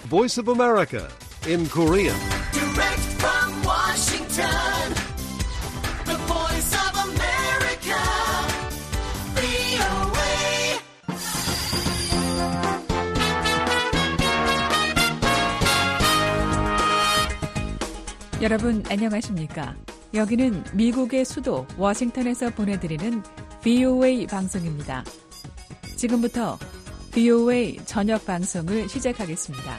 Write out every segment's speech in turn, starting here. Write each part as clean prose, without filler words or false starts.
Voice of America in Korean. Direct from Washington, the Voice of America, VOA. 여러분 안녕하십니까? 여기는 미국의 수도 워싱턴에서 보내드리는 VOA 방송입니다. 지금부터 VOA 저녁 방송을 시작하겠습니다.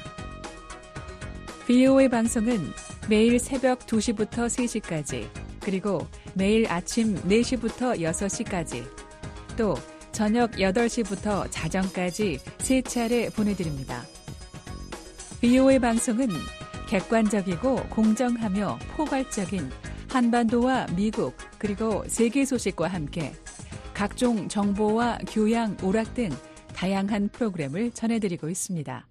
VOA 방송은 매일 새벽 2시부터 3시까지, 그리고 매일 아침 4시부터 6시까지, 또 저녁 8시부터 자정까지 3차례 보내드립니다. VOA 방송은 객관적이고 공정하며 포괄적인 한반도와 미국 그리고 세계 소식과 함께 각종 정보와 교양, 오락 등 다양한 프로그램을 전해드리고 있습니다.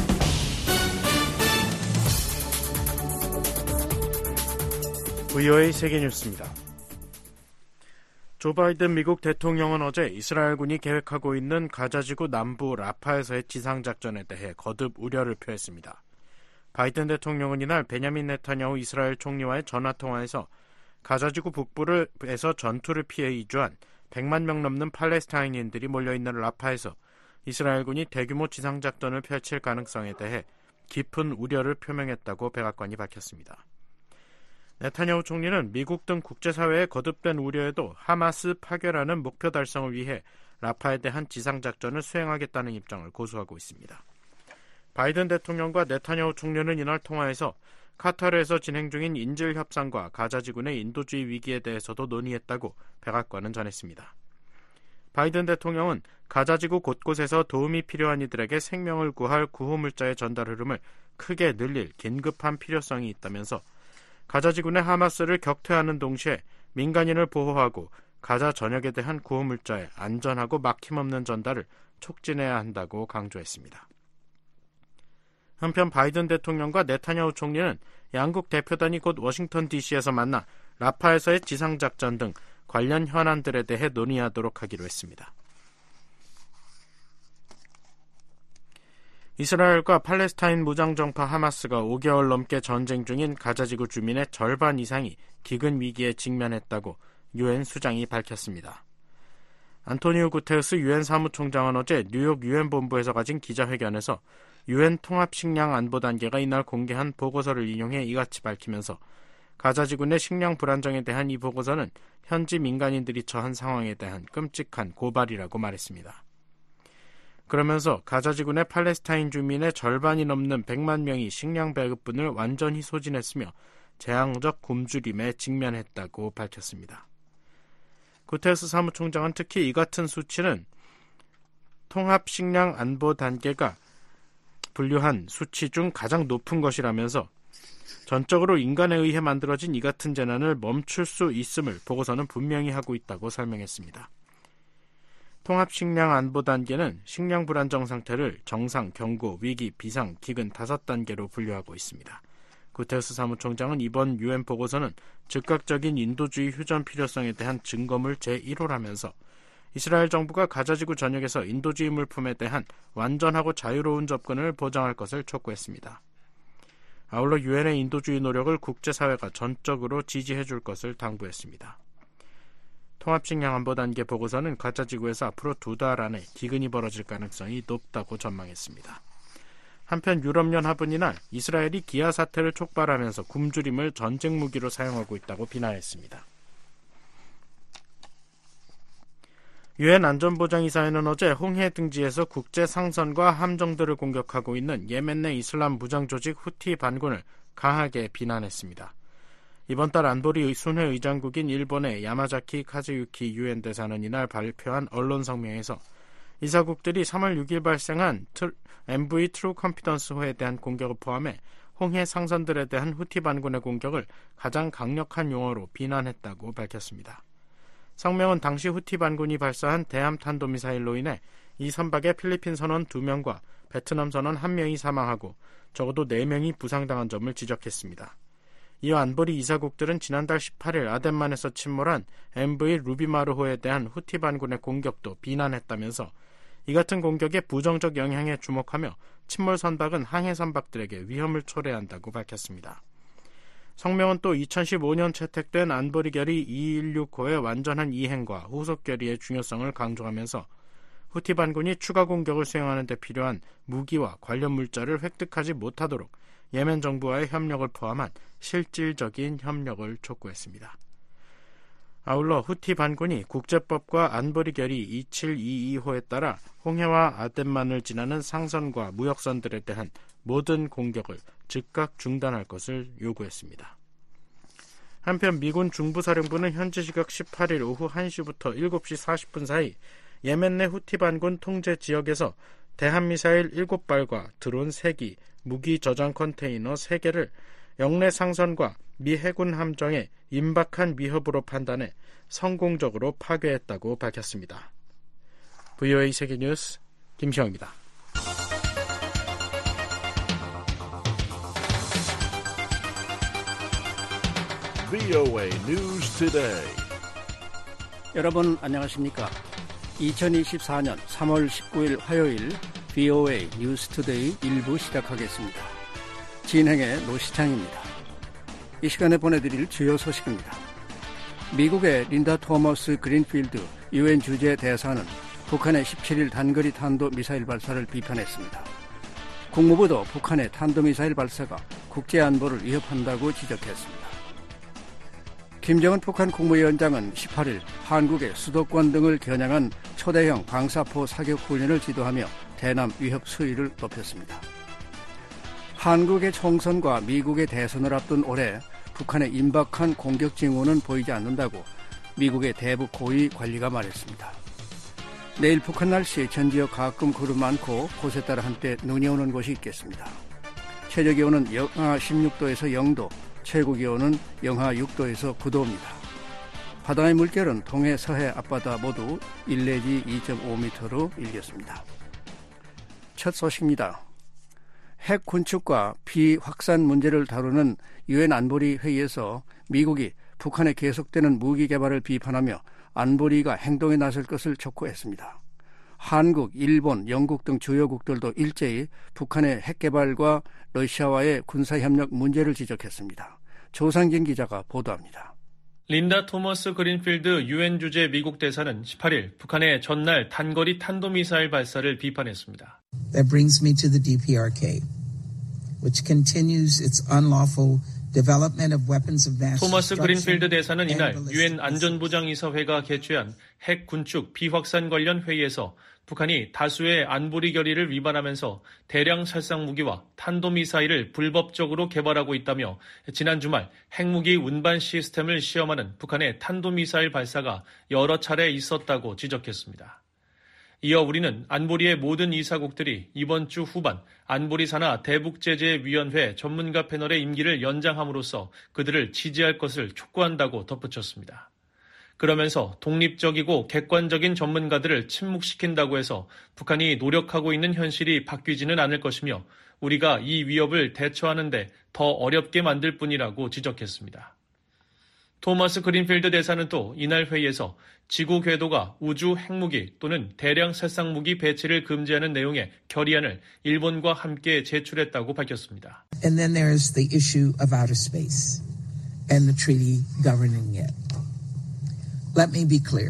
VOA 세계뉴스입니다. 조 바이든 미국 대통령은 어제 이스라엘군이 계획하고 있는 가자지구 남부 라파에서의 지상작전에 대해 거듭 우려를 표했습니다. 바이든 대통령은 이날 베냐민 네타냐후 이스라엘 총리와의 전화통화에서 가자지구 북부에서 전투를 피해 이주한 100만 명 넘는 팔레스타인인들이 몰려있는 라파에서 이스라엘군이 대규모 지상작전을 펼칠 가능성에 대해 깊은 우려를 표명했다고 백악관이 밝혔습니다. 네타냐후 총리는 미국 등 국제사회의 거듭된 우려에도 하마스 파괴라는 목표 달성을 위해 라파에 대한 지상작전을 수행하겠다는 입장을 고수하고 있습니다. 바이든 대통령과 네타냐후 총리는 이날 통화에서 카타르에서 진행 중인 인질 협상과 가자지구 내 인도주의 위기에 대해서도 논의했다고 백악관은 전했습니다. 바이든 대통령은 가자지구 곳곳에서 도움이 필요한 이들에게 생명을 구할 구호물자의 전달 흐름을 크게 늘릴 긴급한 필요성이 있다면서 가자지구 내 하마스를 격퇴하는 동시에 민간인을 보호하고 가자 전역에 대한 구호물자의 안전하고 막힘없는 전달을 촉진해야 한다고 강조했습니다. 한편 바이든 대통령과 네타냐후 총리는 양국 대표단이 곧 워싱턴 DC에서 만나 라파에서의 지상작전 등 관련 현안들에 대해 논의하도록 하기로 했습니다. 이스라엘과 팔레스타인 무장정파 하마스가 5개월 넘게 전쟁 중인 가자지구 주민의 절반 이상이 기근 위기에 직면했다고 유엔 수장이 밝혔습니다. 안토니오 구테르스 유엔 사무총장은 어제 뉴욕 유엔 본부에서 가진 기자회견에서 유엔 통합식량안보단계가 이날 공개한 보고서를 인용해 이같이 밝히면서 가자지구 내 식량 불안정에 대한 이 보고서는 현지 민간인들이 처한 상황에 대한 끔찍한 고발이라고 말했습니다. 그러면서 가자지구 내 팔레스타인 주민의 절반이 넘는 100만 명이 식량 배급분을 완전히 소진했으며 재앙적 굶주림에 직면했다고 밝혔습니다. 구테르스 사무총장은 특히 이 같은 수치는 통합식량안보단계가 분류한 수치 중 가장 높은 것이라면서 전적으로 인간에 의해 만들어진 이 같은 재난을 멈출 수 있음을 보고서는 분명히 하고 있다고 설명했습니다. 통합식량안보단계는 식량 불안정 상태를 정상, 경고, 위기, 비상, 기근 5단계로 분류하고 있습니다. 구테르스 사무총장은 이번 유엔 보고서는 즉각적인 인도주의 휴전 필요성에 대한 증거물 제1호라면서 이스라엘 정부가 가자지구 전역에서 인도주의 물품에 대한 완전하고 자유로운 접근을 보장할 것을 촉구했습니다. 아울러 유엔의 인도주의 노력을 국제사회가 전적으로 지지해줄 것을 당부했습니다. 통합식량안보단계 보고서는 가자지구에서 앞으로 2달 안에 기근이 벌어질 가능성이 높다고 전망했습니다. 한편 유럽연합은 이날 이스라엘이 기아 사태를 촉발하면서 굶주림을 전쟁 무기로 사용하고 있다고 비난했습니다. 유엔 안전보장이사회는 어제 홍해 등지에서 국제 상선과 함정들을 공격하고 있는 예멘 내 이슬람 무장 조직 후티 반군을 강하게 비난했습니다. 이번 달 안보리 순회 의장국인 일본의 야마자키 카즈유키 유엔 대사는 이날 발표한 언론 성명에서 이사국들이 3월 6일 발생한 MV 트루 컴피던스호에 대한 공격을 포함해 홍해 상선들에 대한 후티 반군의 공격을 가장 강력한 용어로 비난했다고 밝혔습니다. 성명은 당시 후티 반군이 발사한 대함 탄도미사일로 인해 이 선박의 필리핀 선원 2명과 베트남 선원 1명이 사망하고 적어도 4명이 부상당한 점을 지적했습니다. 이어 안보리 이사국들은 지난달 18일 아덴만에서 침몰한 MV 루비마르호에 대한 후티 반군의 공격도 비난했다면서 이 같은 공격의 부정적 영향에 주목하며 침몰 선박은 항해 선박들에게 위험을 초래한다고 밝혔습니다. 성명은 또 2015년 채택된 안보리 결의 2169의 완전한 이행과 후속 결의의 중요성을 강조하면서 후티 반군이 추가 공격을 수행하는 데 필요한 무기와 관련 물자를 획득하지 못하도록 예멘 정부와의 협력을 포함한 실질적인 협력을 촉구했습니다. 아울러 후티 반군이 국제법과 안보리 결의 2722호에 따라 홍해와 아덴만을 지나는 상선과 무역선들에 대한 모든 공격을 즉각 중단할 것을 요구했습니다. 한편 미군 중부사령부는 현지 시각 18일 오후 1시부터 7시 40분 사이 예멘 내 후티 반군 통제 지역에서 대한미사일 7발과 드론 3기, 무기 저장 컨테이너 3개를 영내 상선과 미 해군 함정에 임박한 위협으로 판단해 성공적으로 파괴했다고 밝혔습니다. VOA 세계뉴스 김시영입니다. VOA News Today. 여러분 안녕하십니까? 2024년 3월 19일 화요일 VOA 뉴스 투데이 1부 시작하겠습니다. 진행의 노시창입니다. 이 시간에 보내드릴 주요 소식입니다. 미국의 린다 토머스 그린필드 유엔 주재 대사는 북한의 17일 단거리 탄도 미사일 발사를 비판했습니다. 국무부도 북한의 탄도미사일 발사가 국제안보를 위협한다고 지적했습니다. 김정은 북한 국무위원장은 18일 한국의 수도권 등을 겨냥한 초대형 방사포 사격 훈련을 지도하며 대남 위협 수위를 높였습니다. 한국의 총선과 미국의 대선을 앞둔 올해 북한의 임박한 공격 징후는 보이지 않는다고 미국의 대북 고위 관리가 말했습니다. 내일 북한 날씨 전 지역 가끔 구름 많고 곳에 따라 한때 눈이 오는 곳이 있겠습니다. 최저 기온은 영하 16도에서 0도, 최고 기온은 영하 6도에서 9도입니다. 바다의 물결은 동해, 서해, 앞바다 모두 1 내지 2.5m로 일겠습니다. 첫 소식입니다. 핵 군축과 비확산 문제를 다루는 유엔 안보리 회의에서 미국이 북한의 계속되는 무기 개발을 비판하며 안보리가 행동에 나설 것을 촉구했습니다. 한국, 일본, 영국 등 주요국들도 일제히 북한의 핵 개발과 러시아와의 군사협력 문제를 지적했습니다. 조상진 기자가 보도합니다. 린다 토머스 그린필드 유엔 주재 미국 대사는 18일 북한의 전날 단거리 탄도미사일 발사를 비판했습니다. That brings me to the DPRK, which continues its unlawful development of weapons of mass 토머스 destruction. 그린필드 대사는 이날 유엔 안전보장이사회가 개최한 핵 군축 비확산 관련 회의에서 북한이 다수의 안보리 결의를 위반하면서 대량 살상 무기와 탄도미사일을 불법적으로 개발하고 있다며 지난 주말 핵무기 운반 시스템을 시험하는 북한의 탄도미사일 발사가 여러 차례 있었다고 지적했습니다. 이어 우리는 안보리의 모든 이사국들이 이번 주 후반 안보리 산하 대북제재위원회 전문가 패널의 임기를 연장함으로써 그들을 지지할 것을 촉구한다고 덧붙였습니다. 그러면서 독립적이고 객관적인 전문가들을 침묵시킨다고 해서 북한이 노력하고 있는 현실이 바뀌지는 않을 것이며 우리가 이 위협을 대처하는 데 더 어렵게 만들 뿐이라고 지적했습니다. 토머스 그린필드 대사는 또 이날 회의에서 지구 궤도가 우주 핵무기 또는 대량 살상무기 배치를 금지하는 내용의 결의안을 일본과 함께 제출했다고 밝혔습니다. And then there is the issue of outer space and the treaty governing it. Let me be clear.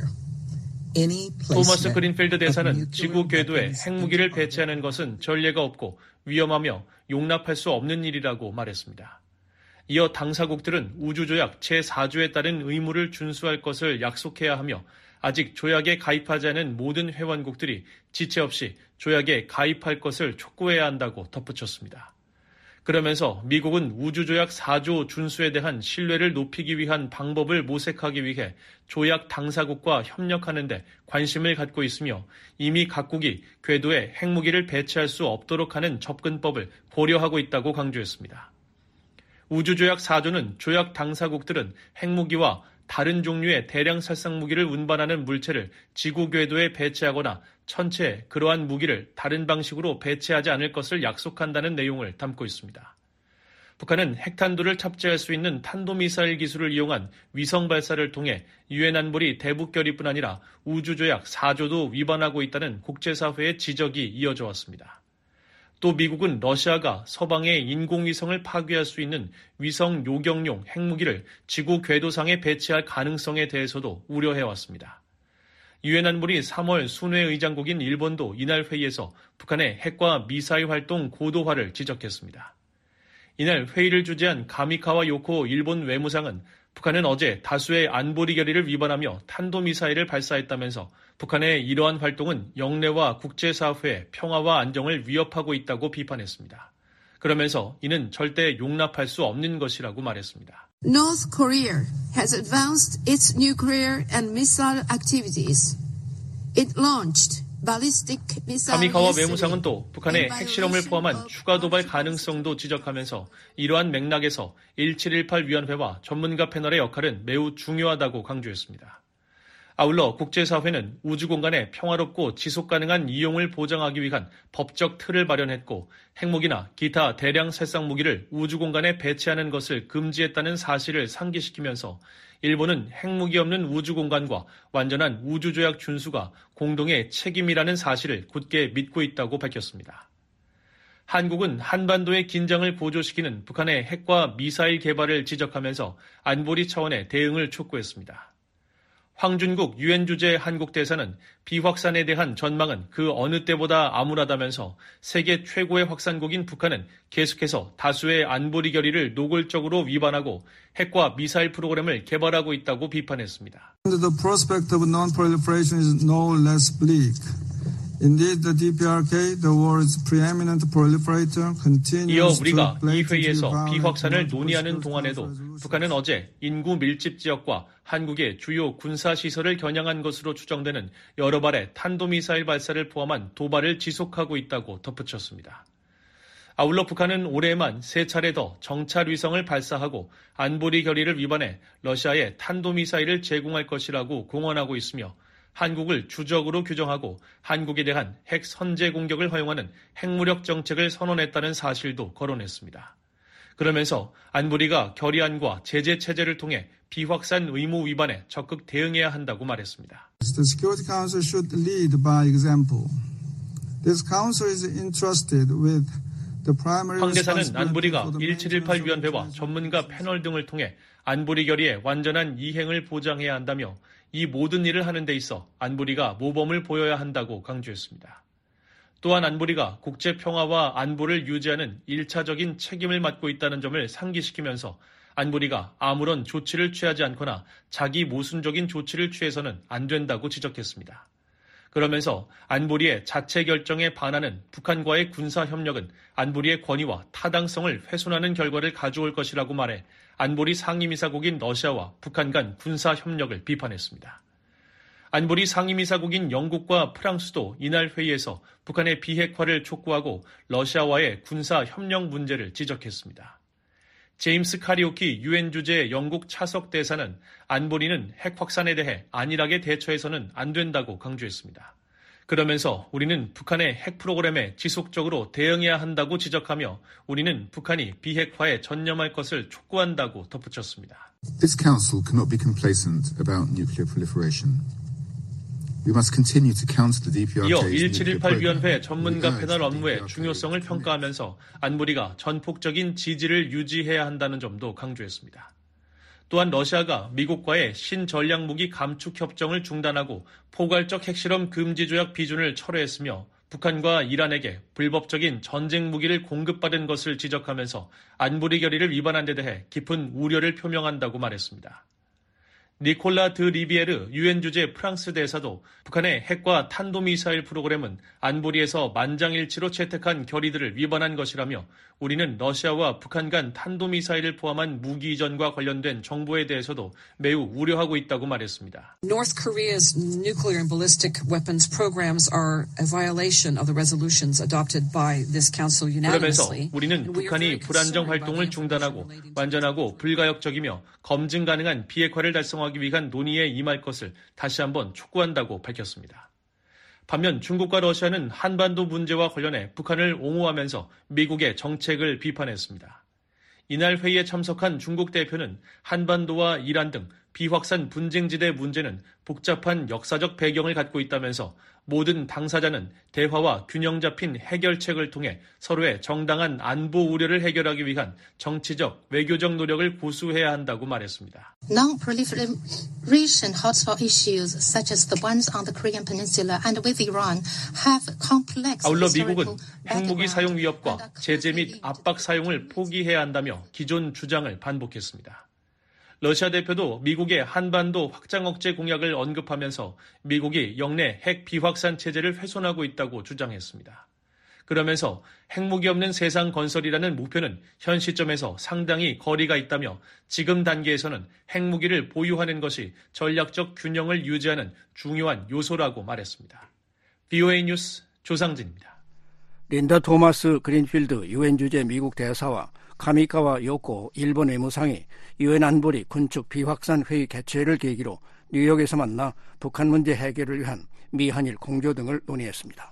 토머스 그린필드 대사는 지구 궤도에 핵무기를 배치하는 것은 전례가 없고 위험하며 용납할 수 없는 일이라고 말했습니다. 이어 당사국들은 우주조약 제4조에 따른 의무를 준수할 것을 약속해야 하며 아직 조약에 가입하지 않은 모든 회원국들이 지체 없이 조약에 가입할 것을 촉구해야 한다고 덧붙였습니다. 그러면서 미국은 우주조약 4조 준수에 대한 신뢰를 높이기 위한 방법을 모색하기 위해 조약 당사국과 협력하는 데 관심을 갖고 있으며 이미 각국이 궤도에 핵무기를 배치할 수 없도록 하는 접근법을 고려하고 있다고 강조했습니다. 우주조약 4조는 조약 당사국들은 핵무기와 다른 종류의 대량 살상무기를 운반하는 물체를 지구 궤도에 배치하거나 천체 그러한 무기를 다른 방식으로 배치하지 않을 것을 약속한다는 내용을 담고 있습니다. 북한은 핵탄두를 탑재할 수 있는 탄도미사일 기술을 이용한 위성 발사를 통해 유엔 안보리 대북 결의뿐 아니라 우주조약 4조도 위반하고 있다는 국제사회의 지적이 이어져 왔습니다. 또 미국은 러시아가 서방의 인공위성을 파괴할 수 있는 위성 요격용 핵무기를 지구 궤도상에 배치할 가능성에 대해서도 우려해왔습니다. 유엔 안보리 3월 순회의장국인 일본도 이날 회의에서 북한의 핵과 미사일 활동 고도화를 지적했습니다. 이날 회의를 주재한 가미카와 요코 일본 외무상은 북한은 어제 다수의 안보리 결의를 위반하며 탄도미사일을 발사했다면서 북한의 이러한 활동은 영내와 국제사회의 평화와 안정을 위협하고 있다고 비판했습니다. 그러면서 이는 절대 용납할 수 없는 것이라고 말했습니다. North Korea has advanced its nuclear and missile activities. It launched 가미카와 외무상은 또 북한의 핵실험을 포함한 추가 도발 가능성도 지적하면서 이러한 맥락에서 1718 위원회와 전문가 패널의 역할은 매우 중요하다고 강조했습니다. 아울러 국제사회는 우주공간의 평화롭고 지속가능한 이용을 보장하기 위한 법적 틀을 마련했고 핵무기나 기타 대량 살상무기를 우주공간에 배치하는 것을 금지했다는 사실을 상기시키면서 일본은 핵무기 없는 우주공간과 완전한 우주조약 준수가 공동의 책임이라는 사실을 굳게 믿고 있다고 밝혔습니다. 한국은 한반도의 긴장을 고조시키는 북한의 핵과 미사일 개발을 지적하면서 안보리 차원의 대응을 촉구했습니다. 황준국 유엔 주재 한국 대사는 비확산에 대한 전망은 그 어느 때보다 암울하다면서 세계 최고의 확산국인 북한은 계속해서 다수의 안보리 결의를 노골적으로 위반하고 핵과 미사일 프로그램을 개발하고 있다고 비판했습니다. The prospect of non-proliferation is no less bleak. Indeed, the DPRK, the world's preeminent proliferator, continues 이어 우리가 이 회의에서 비확산을 논의하는 동안에도 북한은 어제 인구 밀집 지역과 한국의 주요 군사시설을 겨냥한 것으로 추정되는 여러 발의 탄도미사일 발사를 포함한 도발을 지속하고 있다고 덧붙였습니다. 아울러 북한은 올해에만 3차례 더 정찰 위성을 발사하고 안보리 결의를 위반해 러시아에 탄도미사일을 제공할 것이라고 공언하고 있으며 한국을 주적으로 규정하고 한국에 대한 핵 선제 공격을 허용하는 핵무력 정책을 선언했다는 사실도 거론했습니다. 그러면서 안보리가 결의안과 제재 체제를 통해 비확산 의무 위반에 적극 대응해야 한다고 말했습니다. The Security Council should lead by example. This council is entrusted with 황 대사는 안보리가 1718 위원회와 전문가 패널 등을 통해 안보리 결의의 완전한 이행을 보장해야 한다며 이 모든 일을 하는 데 있어 안보리가 모범을 보여야 한다고 강조했습니다. 또한 안보리가 국제 평화와 안보를 유지하는 1차적인 책임을 맡고 있다는 점을 상기시키면서 안보리가 아무런 조치를 취하지 않거나 자기 모순적인 조치를 취해서는 안 된다고 지적했습니다. 그러면서 안보리의 자체 결정에 반하는 북한과의 군사협력은 안보리의 권위와 타당성을 훼손하는 결과를 가져올 것이라고 말해 안보리 상임이사국인 러시아와 북한 간 군사협력을 비판했습니다. 안보리 상임이사국인 영국과 프랑스도 이날 회의에서 북한의 비핵화를 촉구하고 러시아와의 군사협력 문제를 지적했습니다. 제임스 카리오키 유엔 주재 영국 차석 대사는 안보리는 핵 확산에 대해 안일하게 대처해서는 안 된다고 강조했습니다. 그러면서 우리는 북한의 핵 프로그램에 지속적으로 대응해야 한다고 지적하며 우리는 북한이 비핵화에 전념할 것을 촉구한다고 덧붙였습니다. This council cannot be complacent about nuclear proliferation. We must continue to counter the DPRK's 이어 1718 위원회 전문가 패널 업무의 중요성을 평가하면서 안보리가 전폭적인 지지를 유지해야 한다는 점도 강조했습니다. 또한 러시아가 미국과의 신전략무기 감축 협정을 중단하고 포괄적 핵실험 금지 조약 비준을 철회했으며 북한과 이란에게 불법적인 전쟁 무기를 공급받은 것을 지적하면서 안보리 결의를 위반한 데 대해 깊은 우려를 표명한다고 말했습니다. 니콜라 드 리비에르 유엔 주재 프랑스 대사도 북한의 핵과 탄도미사일 프로그램은 안보리에서 만장일치로 채택한 결의들을 위반한 것이라며 우리는 러시아와 북한 간 탄도미사일을 포함한 무기 이전과 관련된 정보에 대해서도 매우 우려하고 있다고 말했습니다. North Korea's nuclear and ballistic weapons programs are a violation of the resolutions adopted by this council unanimously. 그러면서 우리는 북한이 불안정 활동을 중단하고 완전하고 불가역적이며 검증 가능한 비핵화를 달성하기 위한 논의에 임할 것을 다시 한번 촉구한다고 밝혔습니다. 반면 중국과 러시아는 한반도 문제와 관련해 북한을 옹호하면서 미국의 정책을 비판했습니다. 이날 회의에 참석한 중국 대표는 한반도와 이란 등 비확산 분쟁지대 문제는 복잡한 역사적 배경을 갖고 있다면서 모든 당사자는 대화와 균형 잡힌 해결책을 통해 서로의 정당한 안보 우려를 해결하기 위한 정치적, 외교적 노력을 고수해야 한다고 말했습니다. Non-proliferation hotspot issues such as the ones on the Korean Peninsula and with Iran have complex 아울러 미국은 핵무기 사용 위협과 제재 및 압박 사용을 포기해야 한다며 기존 주장을 반복했습니다. 러시아 대표도 미국의 한반도 확장 억제 공약을 언급하면서 미국이 영내 핵 비확산 체제를 훼손하고 있다고 주장했습니다. 그러면서 핵무기 없는 세상 건설이라는 목표는 현 시점에서 상당히 거리가 있다며 지금 단계에서는 핵무기를 보유하는 것이 전략적 균형을 유지하는 중요한 요소라고 말했습니다. VOA 뉴스 조상진입니다. 린다 토마스 그린필드 유엔 주재 미국 대사와 카미카와 요코 일본 외무상이 유엔 안보리 군축 비확산 회의 개최를 계기로 뉴욕에서 만나 북한 문제 해결을 위한 미한일 공조 등을 논의했습니다.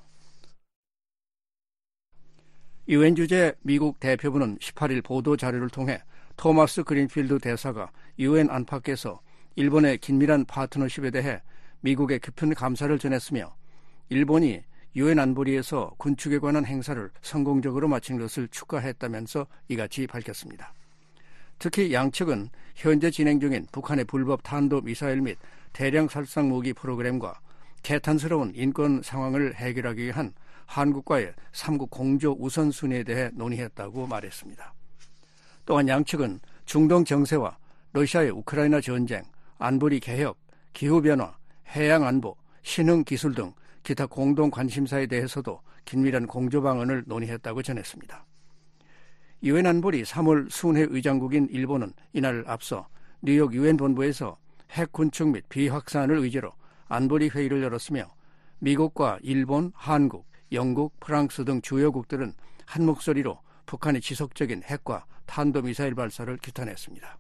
유엔 주재 미국 대표부는 18일 보도 자료를 통해 토마스 그린필드 대사가 유엔 안팎에서 일본의 긴밀한 파트너십에 대해 미국에 깊은 감사를 전했으며 일본이 유엔 안보리에서 군축에 관한 행사를 성공적으로 마친 것을 축하했다면서 이같이 밝혔습니다. 특히 양측은 현재 진행 중인 북한의 불법 탄도미사일 및 대량 살상 무기 프로그램과 개탄스러운 인권 상황을 해결하기 위한 한국과의 3국 공조 우선순위에 대해 논의했다고 말했습니다. 또한 양측은 중동 정세와 러시아의 우크라이나 전쟁, 안보리 개혁, 기후변화, 해양안보, 신흥기술 등 기타 공동 관심사에 대해서도 긴밀한 공조 방안을 논의했다고 전했습니다. 유엔 안보리 3월 순회 의장국인 일본은 이날 앞서 뉴욕 유엔 본부에서 핵 군축 및 비확산을 의제로 안보리 회의를 열었으며 미국과 일본, 한국, 영국, 프랑스 등 주요국들은 한 목소리로 북한의 지속적인 핵과 탄도미사일 발사를 규탄했습니다.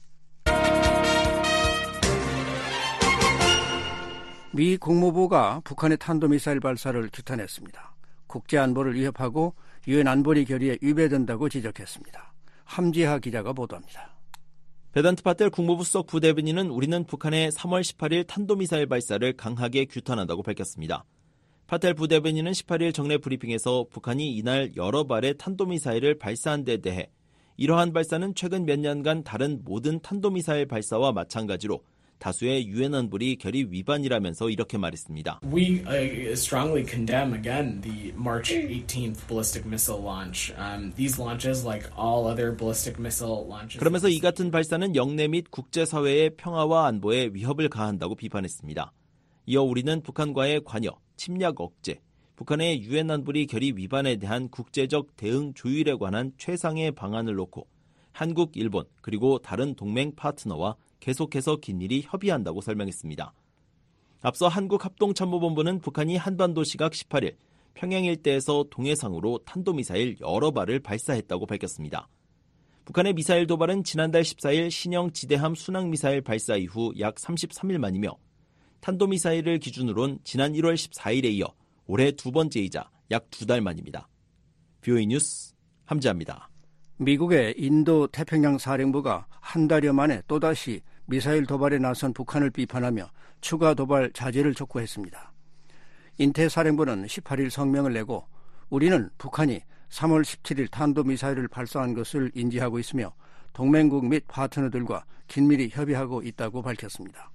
미 국무부가 북한의 탄도미사일 발사를 규탄했습니다. 국제안보를 위협하고 유엔 안보리 결의에 위배된다고 지적했습니다. 함지하 기자가 보도합니다. 베단트 파텔 국무부 수석 부대변인은 우리는 북한의 3월 18일 탄도미사일 발사를 강하게 규탄한다고 밝혔습니다. 파텔 부대변인은 18일 정례 브리핑에서 북한이 이날 여러 발의 탄도미사일을 발사한 데 대해 이러한 발사는 최근 몇 년간 다른 모든 탄도미사일 발사와 마찬가지로 다수의 유엔 안보리 결의 위반이라면서 이렇게 말했습니다. We strongly condemn again the March 18th ballistic missile launch. These launches, like all other ballistic missile launches. 그러면서 이 같은 발사는 영내 및 국제사회의 평화와 안보에 위협을 가한다고 비판했습니다. 이어 우리는 북한과의 관여, 침략 억제, 북한의 유엔 안보리 결의 위반에 대한 국제적 대응 조율에 관한 최상의 방안을 놓고 한국, 일본 그리고 다른 동맹 파트너와 계속해서 긴밀히 협의한다고 설명했습니다. 앞서 한국합동참모본부는 북한이 한반도 시각 18일 평양 일대에서 동해상으로 탄도미사일 여러 발을 발사했다고 밝혔습니다. 북한의 미사일 도발은 지난달 14일 신형 지대함 순항미사일 발사 이후 약 33일 만이며 탄도미사일을 기준으론 지난 1월 14일에 이어 올해 두 번째이자 약 2달 만입니다. VOA 뉴스 함지아입니다. 미국의 인도 태평양 사령부가 한 달여 만에 또다시 미사일 도발에 나선 북한을 비판하며 추가 도발 자제를 촉구했습니다. 인태 사령부는 18일 성명을 내고 우리는 북한이 3월 17일 탄도미사일을 발사한 것을 인지하고 있으며 동맹국 및 파트너들과 긴밀히 협의하고 있다고 밝혔습니다.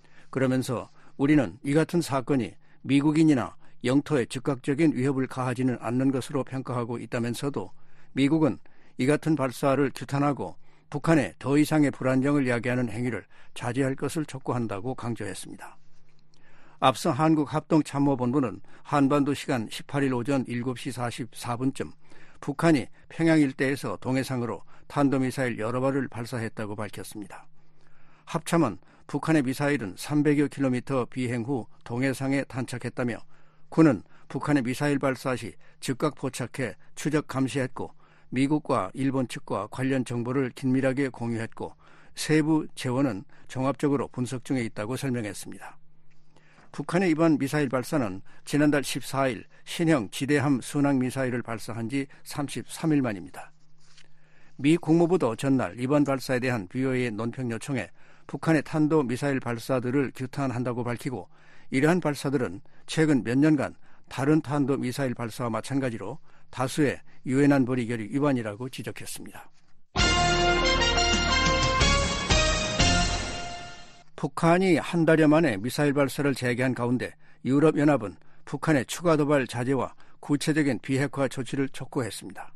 그러면서 우리는 이 같은 사건이 미국인이나 영토에 즉각적인 위협을 가하지는 않는 것으로 평가하고 있다면서도 미국은 이 같은 발사를 규탄하고 북한에 더 이상의 불안정을 야기하는 행위를 자제할 것을 촉구한다고 강조했습니다. 앞서 한국합동참모본부는 한반도 시간 18일 오전 7시 44분쯤 북한이 평양 일대에서 동해상으로 탄도미사일 여러 발을 발사했다고 밝혔습니다. 합참은 북한의 미사일은 300여 킬로미터 비행 후 동해상에 탄착했다며 군은 북한의 미사일 발사 시 즉각 포착해 추적 감시했고 미국과 일본 측과 관련 정보를 긴밀하게 공유했고 세부 재원은 종합적으로 분석 중에 있다고 설명했습니다. 북한의 이번 미사일 발사는 지난달 14일 신형 지대함 순항미사일을 발사한 지 33일 만입니다. 미 국무부도 전날 이번 발사에 대한 BOA의 논평 요청에 북한의 탄도미사일 발사들을 규탄한다고 밝히고 이러한 발사들은 최근 몇 년간 다른 탄도미사일 발사와 마찬가지로 다수의 유엔 안보리 결의 위반이라고 지적했습니다. 북한이 한 달여 만에 미사일 발사를 재개한 가운데 유럽연합은 북한의 추가 도발 자제와 구체적인 비핵화 조치를 촉구했습니다.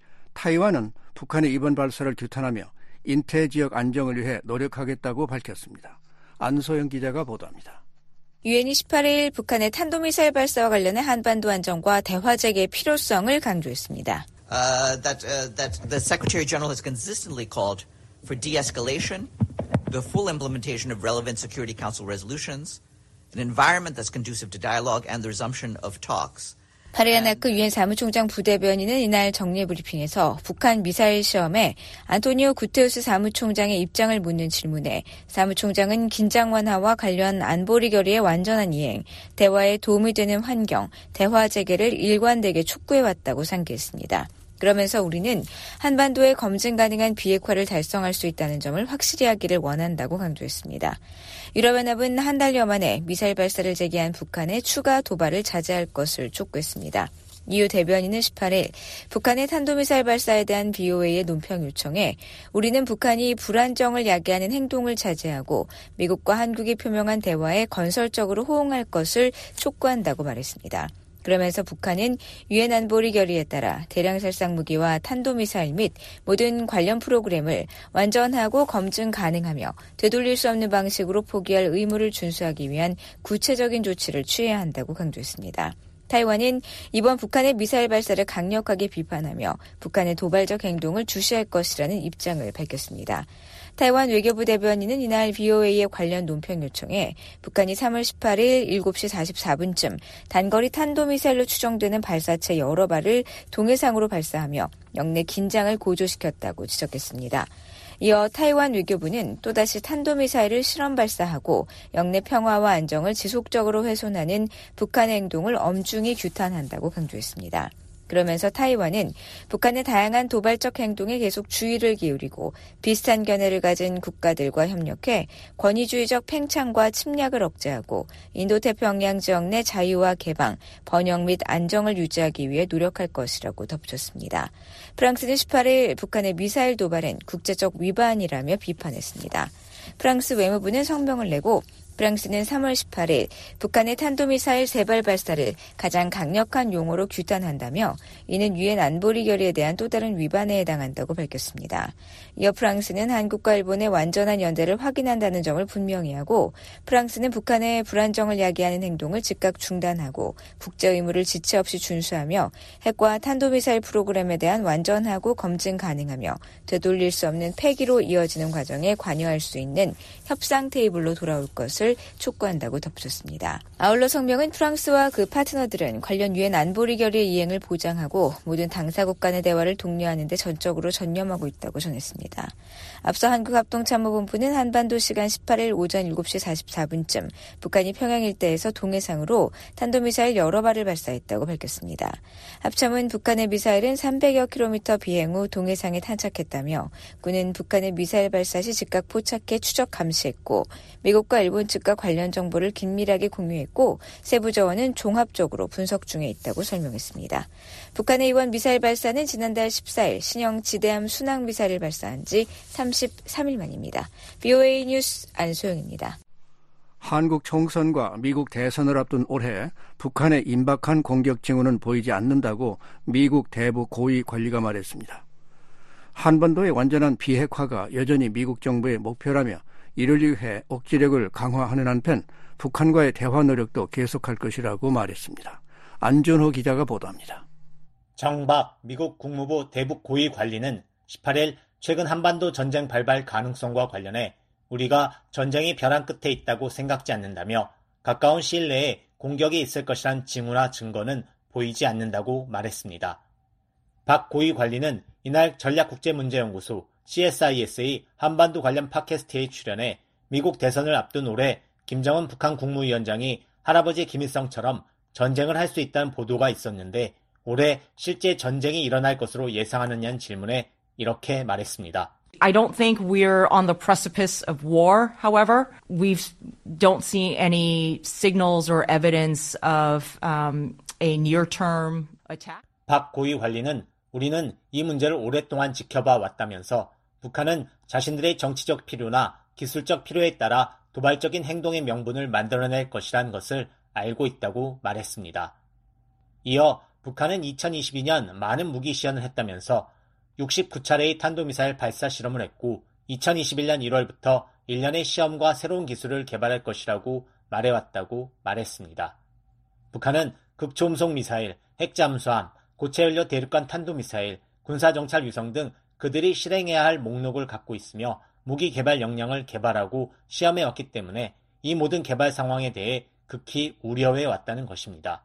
타이완은 북한의 이번 발사를 규탄하며 인태 지역 안정을 위해 노력하겠다고 밝혔습니다. 안소영 기자가 보도합니다. 유엔이 18일 북한의 탄도미사일 발사와 관련해 한반도 안정과 대화 재개의 필요성을 강조했습니다. That the Secretary General has consistently called for de-escalation, the full implementation of relevant Security Council resolutions, an environment that's conducive to dialogue, and the resumption of talks. 파리아나크 유엔 사무총장 부대변인은 이날 정례 브리핑에서 북한 미사일 시험에 안토니오 구테우스 사무총장의 입장을 묻는 질문에 사무총장은 긴장 완화와 관련 안보리 결의의 완전한 이행, 대화에 도움이 되는 환경, 대화 재개를 일관되게 촉구해왔다고 상기했습니다. 그러면서 우리는 한반도에 검증 가능한 비핵화를 달성할 수 있다는 점을 확실히 하기를 원한다고 강조했습니다. 유럽연합은 한 달여 만에 미사일 발사를 재개한 북한의 추가 도발을 자제할 것을 촉구했습니다. EU 대변인은 18일 북한의 탄도미사일 발사에 대한 BOA의 논평 요청에 우리는 북한이 불안정을 야기하는 행동을 자제하고 미국과 한국이 표명한 대화에 건설적으로 호응할 것을 촉구한다고 말했습니다. 그러면서 북한은 유엔 안보리 결의에 따라 대량 살상 무기와 탄도미사일 및 모든 관련 프로그램을 완전하고 검증 가능하며 되돌릴 수 없는 방식으로 포기할 의무를 준수하기 위한 구체적인 조치를 취해야 한다고 강조했습니다. 타이완은 이번 북한의 미사일 발사를 강력하게 비판하며 북한의 도발적 행동을 주시할 것이라는 입장을 밝혔습니다. 타이완 외교부 대변인은 이날 BOA의 관련 논평 요청에 북한이 3월 18일 7시 44분쯤 단거리 탄도미사일로 추정되는 발사체 여러 발을 동해상으로 발사하며 영내 긴장을 고조시켰다고 지적했습니다. 이어 타이완 외교부는 또다시 탄도미사일을 실험 발사하고 영내 평화와 안정을 지속적으로 훼손하는 북한의 행동을 엄중히 규탄한다고 강조했습니다. 그러면서 타이완은 북한의 다양한 도발적 행동에 계속 주의를 기울이고 비슷한 견해를 가진 국가들과 협력해 권위주의적 팽창과 침략을 억제하고 인도태평양 지역 내 자유와 개방, 번영 및 안정을 유지하기 위해 노력할 것이라고 덧붙였습니다. 프랑스는 18일 북한의 미사일 도발은 국제적 위반이라며 비판했습니다. 프랑스 외무부는 성명을 내고 프랑스는 3월 18일 북한의 탄도미사일 3발 발사를 가장 강력한 용어로 규탄한다며 이는 유엔 안보리 결의에 대한 또 다른 위반에 해당한다고 밝혔습니다. 이어 프랑스는 한국과 일본의 완전한 연대를 확인한다는 점을 분명히 하고 프랑스는 북한의 불안정을 야기하는 행동을 즉각 중단하고 국제 의무를 지체 없이 준수하며 핵과 탄도미사일 프로그램에 대한 완전하고 검증 가능하며 되돌릴 수 없는 폐기로 이어지는 과정에 관여할 수 있는 협상 테이블로 돌아올 것을 촉구한다고 덧붙였습니다. 아울러 성명은 프랑스와 그 파트너들은 관련 유엔 안보리 결의의 이행을 보장하고 모든 당사국 간의 대화를 독려하는 데 전적으로 전념하고 있다고 전했습니다. 앞서 한국합동참모본부는 한반도 시간 18일 오전 7시 44분쯤 북한이 평양 일대에서 동해상으로 탄도미사일 여러 발을 발사했다고 밝혔습니다. 합참은 북한의 미사일은 300여 킬로미터 비행 후 동해상에 탄착했다며 군은 북한의 미사일 발사 시 즉각 포착해 추적 감시했고 미국과 일본 측과 관련 정보를 긴밀하게 공유했고 세부 자원은 종합적으로 분석 중에 있다고 설명했습니다. 북한의 이번 미사일 발사는 지난달 14일 신형 지대함 순항 미사일을 발사한 지 33일 만입니다. BOA 뉴스 안소영입니다. 한국 총선과 미국 대선을 앞둔 올해 북한의 임박한 공격 징후는 보이지 않는다고 미국 대북 고위 관리가 말했습니다. 한반도의 완전한 비핵화가 여전히 미국 정부의 목표라며 이를 위해 억지력을 강화하는 한편 북한과의 대화 노력도 계속할 것이라고 말했습니다. 안준호 기자가 보도합니다. 정박 미국 국무부 대북 고위 관리는 18일 최근 한반도 전쟁 발발 가능성과 관련해 우리가 전쟁이 벼랑 끝에 있다고 생각지 않는다며 가까운 시일 내에 공격이 있을 것이란 징후나 증거는 보이지 않는다고 말했습니다. 박 고위 관리는 이날 전략국제문제연구소 CSIS의 한반도 관련 팟캐스트에 출연해 미국 대선을 앞둔 올해 김정은 북한 국무위원장이 할아버지 김일성처럼 전쟁을 할 수 있다는 보도가 있었는데 올해 실제 전쟁이 일어날 것으로 예상하느냐는 질문에 이렇게 말했습니다. I don't think we're on the precipice of war, however. We don't see any signals or evidence of a near-term attack. 박 고위 관리는 우리는 이 문제를 오랫동안 지켜봐 왔다면서 북한은 자신들의 정치적 필요나 기술적 필요에 따라 도발적인 행동의 명분을 만들어낼 것이라는 것을 알고 있다고 말했습니다. 이어 북한은 2022년 많은 무기 시연을 했다면서 69차례의 탄도미사일 발사 실험을 했고 2021년 1월부터 1년의 시험과 새로운 기술을 개발할 것이라고 말해왔다고 말했습니다. 북한은 극초음속 미사일, 핵잠수함, 고체연료 대륙간 탄도미사일, 군사정찰 위성 등 그들이 실행해야 할 목록을 갖고 있으며 무기 개발 역량을 개발하고 시험해왔기 때문에 이 모든 개발 상황에 대해 극히 우려해 왔다는 것입니다.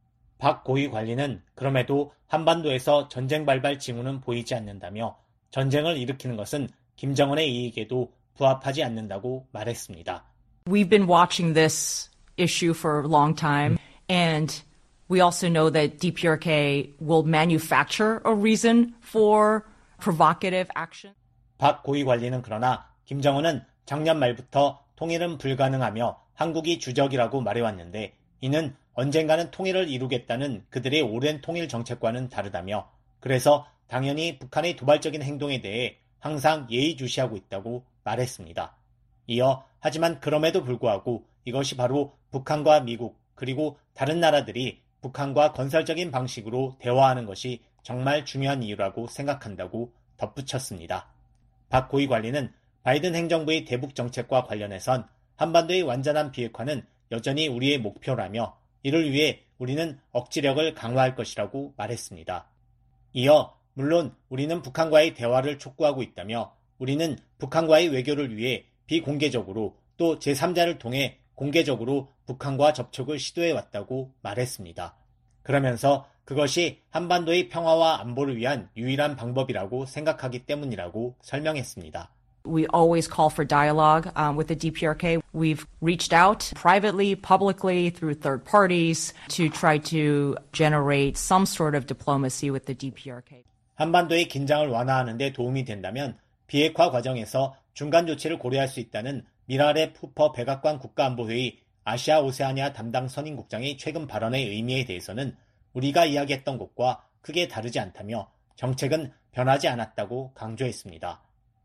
박 고위 관리는 그럼에도 한반도에서 전쟁 발발 징후는 보이지 않는다며 전쟁을 일으키는 것은 김정은의 이익에도 부합하지 않는다고 말했습니다. We've been watching this issue for a long time, and we also know that DPRK will manufacture a reason for provocative action. 박 고위 관리는 그러나 김정은은 작년 말부터 통일은 불가능하며 한국이 주적이라고 말해왔는데 이는 언젠가는 통일을 이루겠다는 그들의 오랜 통일 정책과는 다르다며 그래서 당연히 북한의 도발적인 행동에 대해 항상 예의주시하고 있다고 말했습니다. 이어 하지만 그럼에도 불구하고 이것이 바로 북한과 미국 그리고 다른 나라들이 북한과 건설적인 방식으로 대화하는 것이 정말 중요한 이유라고 생각한다고 덧붙였습니다. 박 고위 관리는 바이든 행정부의 대북 정책과 관련해선 한반도의 완전한 비핵화는 여전히 우리의 목표라며 이를 위해 우리는 억지력을 강화할 것이라고 말했습니다. 이어 물론 우리는 북한과의 대화를 촉구하고 있다며 우리는 북한과의 외교를 위해 비공개적으로 또 제3자를 통해 공개적으로 북한과 접촉을 시도해 왔다고 말했습니다. 그러면서 그것이 한반도의 평화와 안보를 위한 유일한 방법이라고 생각하기 때문이라고 설명했습니다. We always call for dialogue with the DPRK. We've reached out privately, publicly, through third parties to try to generate some sort of diplomacy with the DPRK. 한반도의 긴장을 완화하는 데 도움이 된다면 비핵화 과정에서 중간 조치를 고려할 수 있다는 미라레 푸퍼 백악관 국가안보회의 아시아 오세아니아 담당 선임국장의 최근 발언의 의미에 대해서는 우리가 이야기했던 것과 크게 다르지 않다며 정책은 변하지 않았다고 강조했습니다.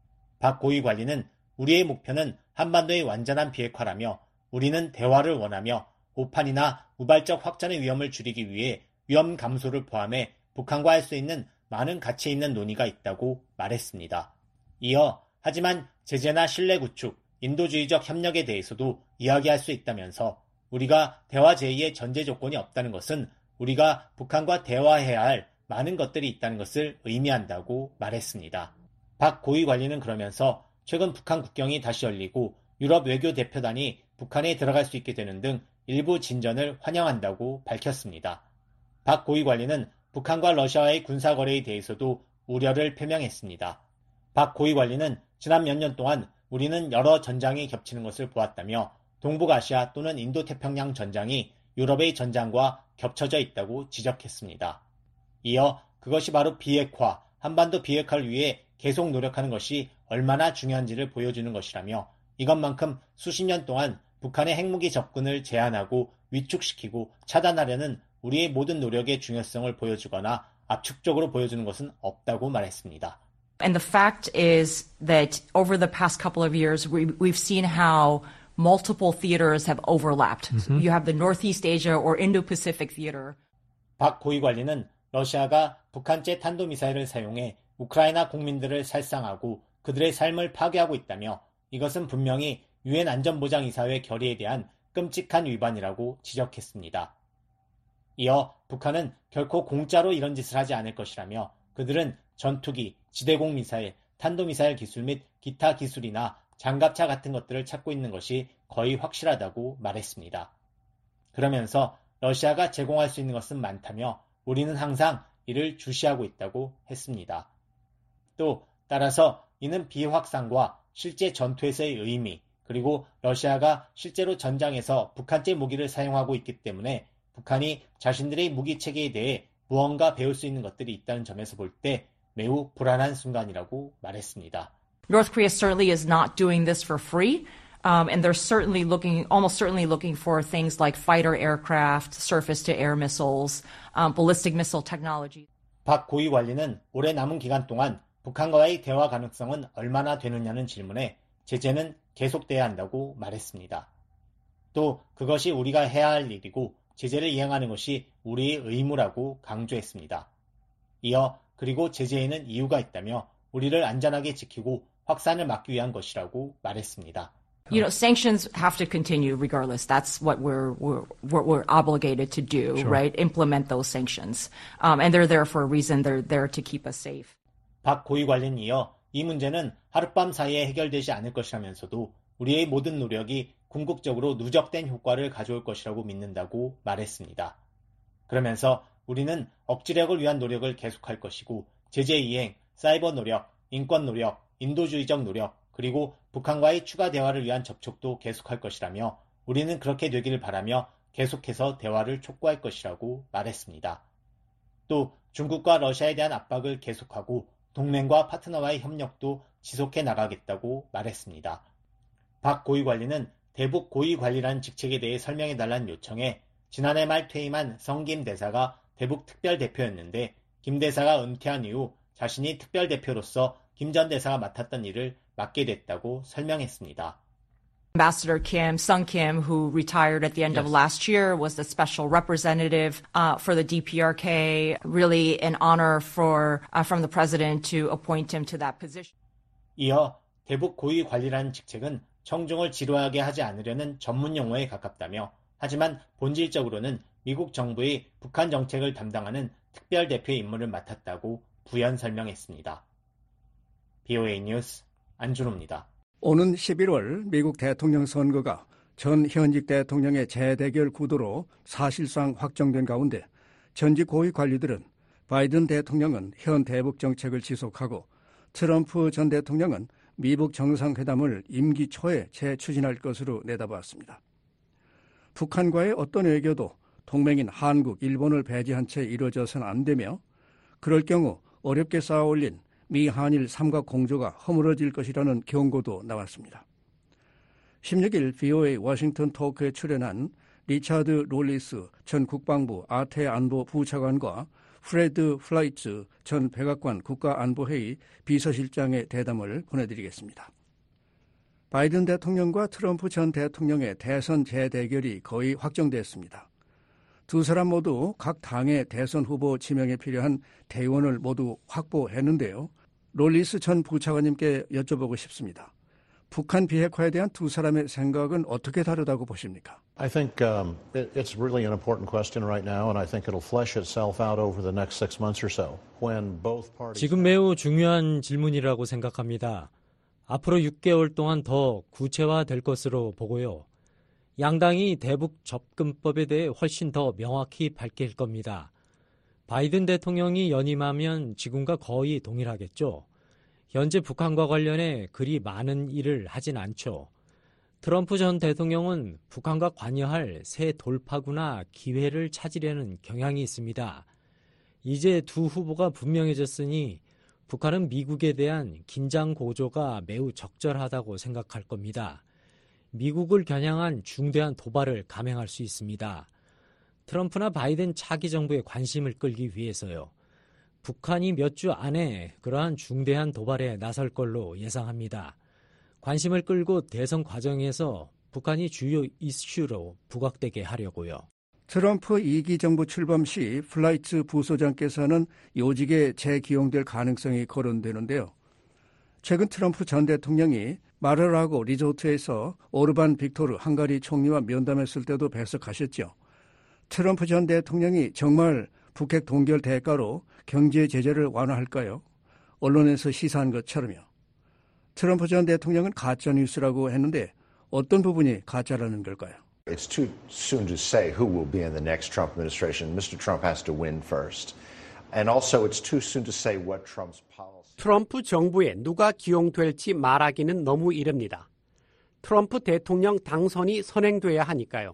박 고위 관리는 우리의 목표는 한반도의 완전한 비핵화라며 우리는 대화를 원하며 오판이나 우발적 확전의 위험을 줄이기 위해 위험 감소를 포함해 북한과 할 수 있는 많은 가치 있는 논의가 있다고 말했습니다. 이어 하지만 제재나 신뢰 구축, 인도주의적 협력에 대해서도 이야기할 수 있다면서 우리가 대화 제의의 전제 조건이 없다는 것은 우리가 북한과 대화해야 할 많은 것들이 있다는 것을 의미한다고 말했습니다. 박 고위 관리는 그러면서 최근 북한 국경이 다시 열리고 유럽 외교 대표단이 북한에 들어갈 수 있게 되는 등 일부 진전을 환영한다고 밝혔습니다. 박 고위 관리는 북한과 러시아와의 군사 거래에 대해서도 우려를 표명했습니다. 박 고위 관리는 지난 몇 년 동안 우리는 여러 전장이 겹치는 것을 보았다며 동북아시아 또는 인도태평양 전장이 유럽의 전장과 겹쳐져 있다고 지적했습니다. 이어 그것이 바로 비핵화, 한반도 비핵화를 위해 계속 노력하는 것이 얼마나 중요한지를 보여주는 것이라며 이것만큼 수십 년 동안 북한의 핵무기 접근을 제한하고 위축시키고 차단하려는 우리의 모든 노력의 중요성을 보여주거나 압축적으로 보여주는 것은 없다고 말했습니다. And the fact is that over the past couple of years, we've seen how multiple theaters have overlapped. Mm-hmm. You have the Northeast Asia or Indo-Pacific theater. 박 고위 관리는 러시아가 북한제 탄도미사일을 사용해 우크라이나 국민들을 살상하고 그들의 삶을 파괴하고 있다며 이것은 분명히 유엔 안전보장이사회 결의에 대한 끔찍한 위반이라고 지적했습니다. 이어 북한은 결코 공짜로 이런 짓을 하지 않을 것이라며 그들은 전투기, 지대공 미사일, 탄도미사일 기술 및 기타 기술이나 장갑차 같은 것들을 찾고 있는 것이 거의 확실하다고 말했습니다. 그러면서 러시아가 제공할 수 있는 것은 많다며 우리는 항상 이를 주시하고 있다고 했습니다. 또 따라서 이는 비확산과 실제 전투에서의 의미 그리고 러시아가 실제로 전장에서 북한제 무기를 사용하고 있기 때문에 북한이 자신들의 무기 체계에 대해 무언가 배울 수 있는 것들이 있다는 점에서 볼 때 매우 불안한 순간이라고 말했습니다. North Korea certainly is not doing this for free. And they're certainly almost certainly looking for things like fighter aircraft, surface-to-air missiles, ballistic missile technology. 박 고위 관리는 올해 남은 기간 동안 북한과의 대화 가능성은 얼마나 되느냐는 질문에 제재는 계속돼야 한다고 말했습니다. 또 그것이 우리가 해야 할 일이고 제재를 이행하는 것이 우리의 의무라고 강조했습니다. 이어 그리고 제재에는 이유가 있다며 우리를 안전하게 지키고 확산을 막기 위한 것이라고 말했습니다. You know, sanctions have to continue regardless. That's what we're obligated to do, sure. Right? Implement those sanctions. And they're there for a reason. They're there to keep us safe. 박 고위 관리는 이어 이 문제는 하룻밤 사이에 해결되지 않을 것이라면서도 우리의 모든 노력이 궁극적으로 누적된 효과를 가져올 것이라고 믿는다고 말했습니다. 그러면서 우리는 억지력을 위한 노력을 계속할 것이고 제재 이행, 사이버 노력, 인권 노력, 인도주의적 노력, 그리고 북한과의 추가 대화를 위한 접촉도 계속할 것이라며 우리는 그렇게 되기를 바라며 계속해서 대화를 촉구할 것이라고 말했습니다. 또 중국과 러시아에 대한 압박을 계속하고 동맹과 파트너와의 협력도 지속해 나가겠다고 말했습니다. 박 고위 관리는 대북 고위 관리라는 직책에 대해 설명해달라는 요청에 지난해 말 퇴임한 성김 대사가 대북 특별대표였는데 김 대사가 은퇴한 이후 자신이 특별대표로서 김 전 대사가 맡았던 일을 맡게 됐다고 설명했습니다. Ambassador Kim, Sung Kim, who retired at the end of last year, was the special representative for the DPRK. Really an honor from the president to appoint him to that position. 이어 대북 고위 관리라는 직책은 청중을 지루하게 하지 않으려는 전문 용어에 가깝다며 하지만 본질적으로는 미국 정부의 북한 정책을 담당하는 특별대표의 임무를 맡았다고 부연 설명했습니다. BOA 뉴스 안준호입니다. 오는 11월 미국 대통령 선거가 전 현직 대통령의 재대결 구도로 사실상 확정된 가운데 전직 고위 관리들은 바이든 대통령은 현 대북 정책을 지속하고 트럼프 전 대통령은 미북 정상회담을 임기 초에 재추진할 것으로 내다봤습니다. 북한과의 어떤 외교도 동맹인 한국, 일본을 배제한 채 이루어져서는 안 되며 그럴 경우 어렵게 쌓아올린 미 한일 삼각 공조가 허물어질 것이라는 경고도 나왔습니다. 16일 VOA 워싱턴 토크에 출연한 리차드 롤리스 전 국방부 아태 안보 부차관과 프레드 플라이츠 전 백악관 국가안보회의 비서실장의 대담을 보내드리겠습니다. 바이든 대통령과 트럼프 전 대통령의 대선 재대결이 거의 확정됐습니다. 두 사람 모두 각 당의 대선 후보 지명에 필요한 대의원을 모두 확보했는데요. 롤리스 전 부차관님께 여쭤보고 싶습니다. 북한 비핵화에 대한 두 사람의 생각은 어떻게 다르다고 보십니까? I think it's really an important question right now, and I think it'll flesh itself out over the next 6 months or so. When both parties... 지금 매우 중요한 질문이라고 생각합니다. 앞으로 6개월 동안 더 구체화될 것으로 보고요. 양당이 대북 접근법에 대해 훨씬 더 명확히 밝힐 겁니다. 바이든 대통령이 연임하면 지금과 거의 동일하겠죠. 현재 북한과 관련해 그리 많은 일을 하진 않죠. 트럼프 전 대통령은 북한과 관여할 새 돌파구나 기회를 찾으려는 경향이 있습니다. 이제 두 후보가 분명해졌으니 북한은 미국에 대한 긴장 고조가 매우 적절하다고 생각할 겁니다. 미국을 겨냥한 중대한 도발을 감행할 수 있습니다. 트럼프나 바이든 차기 정부의 관심을 끌기 위해서요. 북한이 몇 주 안에 그러한 중대한 도발에 나설 걸로 예상합니다. 관심을 끌고 대선 과정에서 북한이 주요 이슈로 부각되게 하려고요. 트럼프 2기 정부 출범 시 플라이츠 부소장께서는 요직에 재기용될 가능성이 거론되는데요. 최근 트럼프 전 대통령이 마르라고 리조트에서 오르반 빅토르 헝가리 총리와 면담했을 때도 배석하셨죠. 트럼프 전 대통령이 정말 북핵 동결 대가로 경제 제재를 완화할까요? 언론에서 시사한 것처럼요. 트럼프 전 대통령은 가짜뉴스라고 했는데 어떤 부분이 가짜라는 걸까요? It's too soon to say who will be in the next Trump administration. Mr. Trump has to win first. And also it's too soon to say what Trump's policy. 트럼프 정부에 누가 기용될지 말하기는 너무 이릅니다. 트럼프 대통령 당선이 선행돼야 하니까요.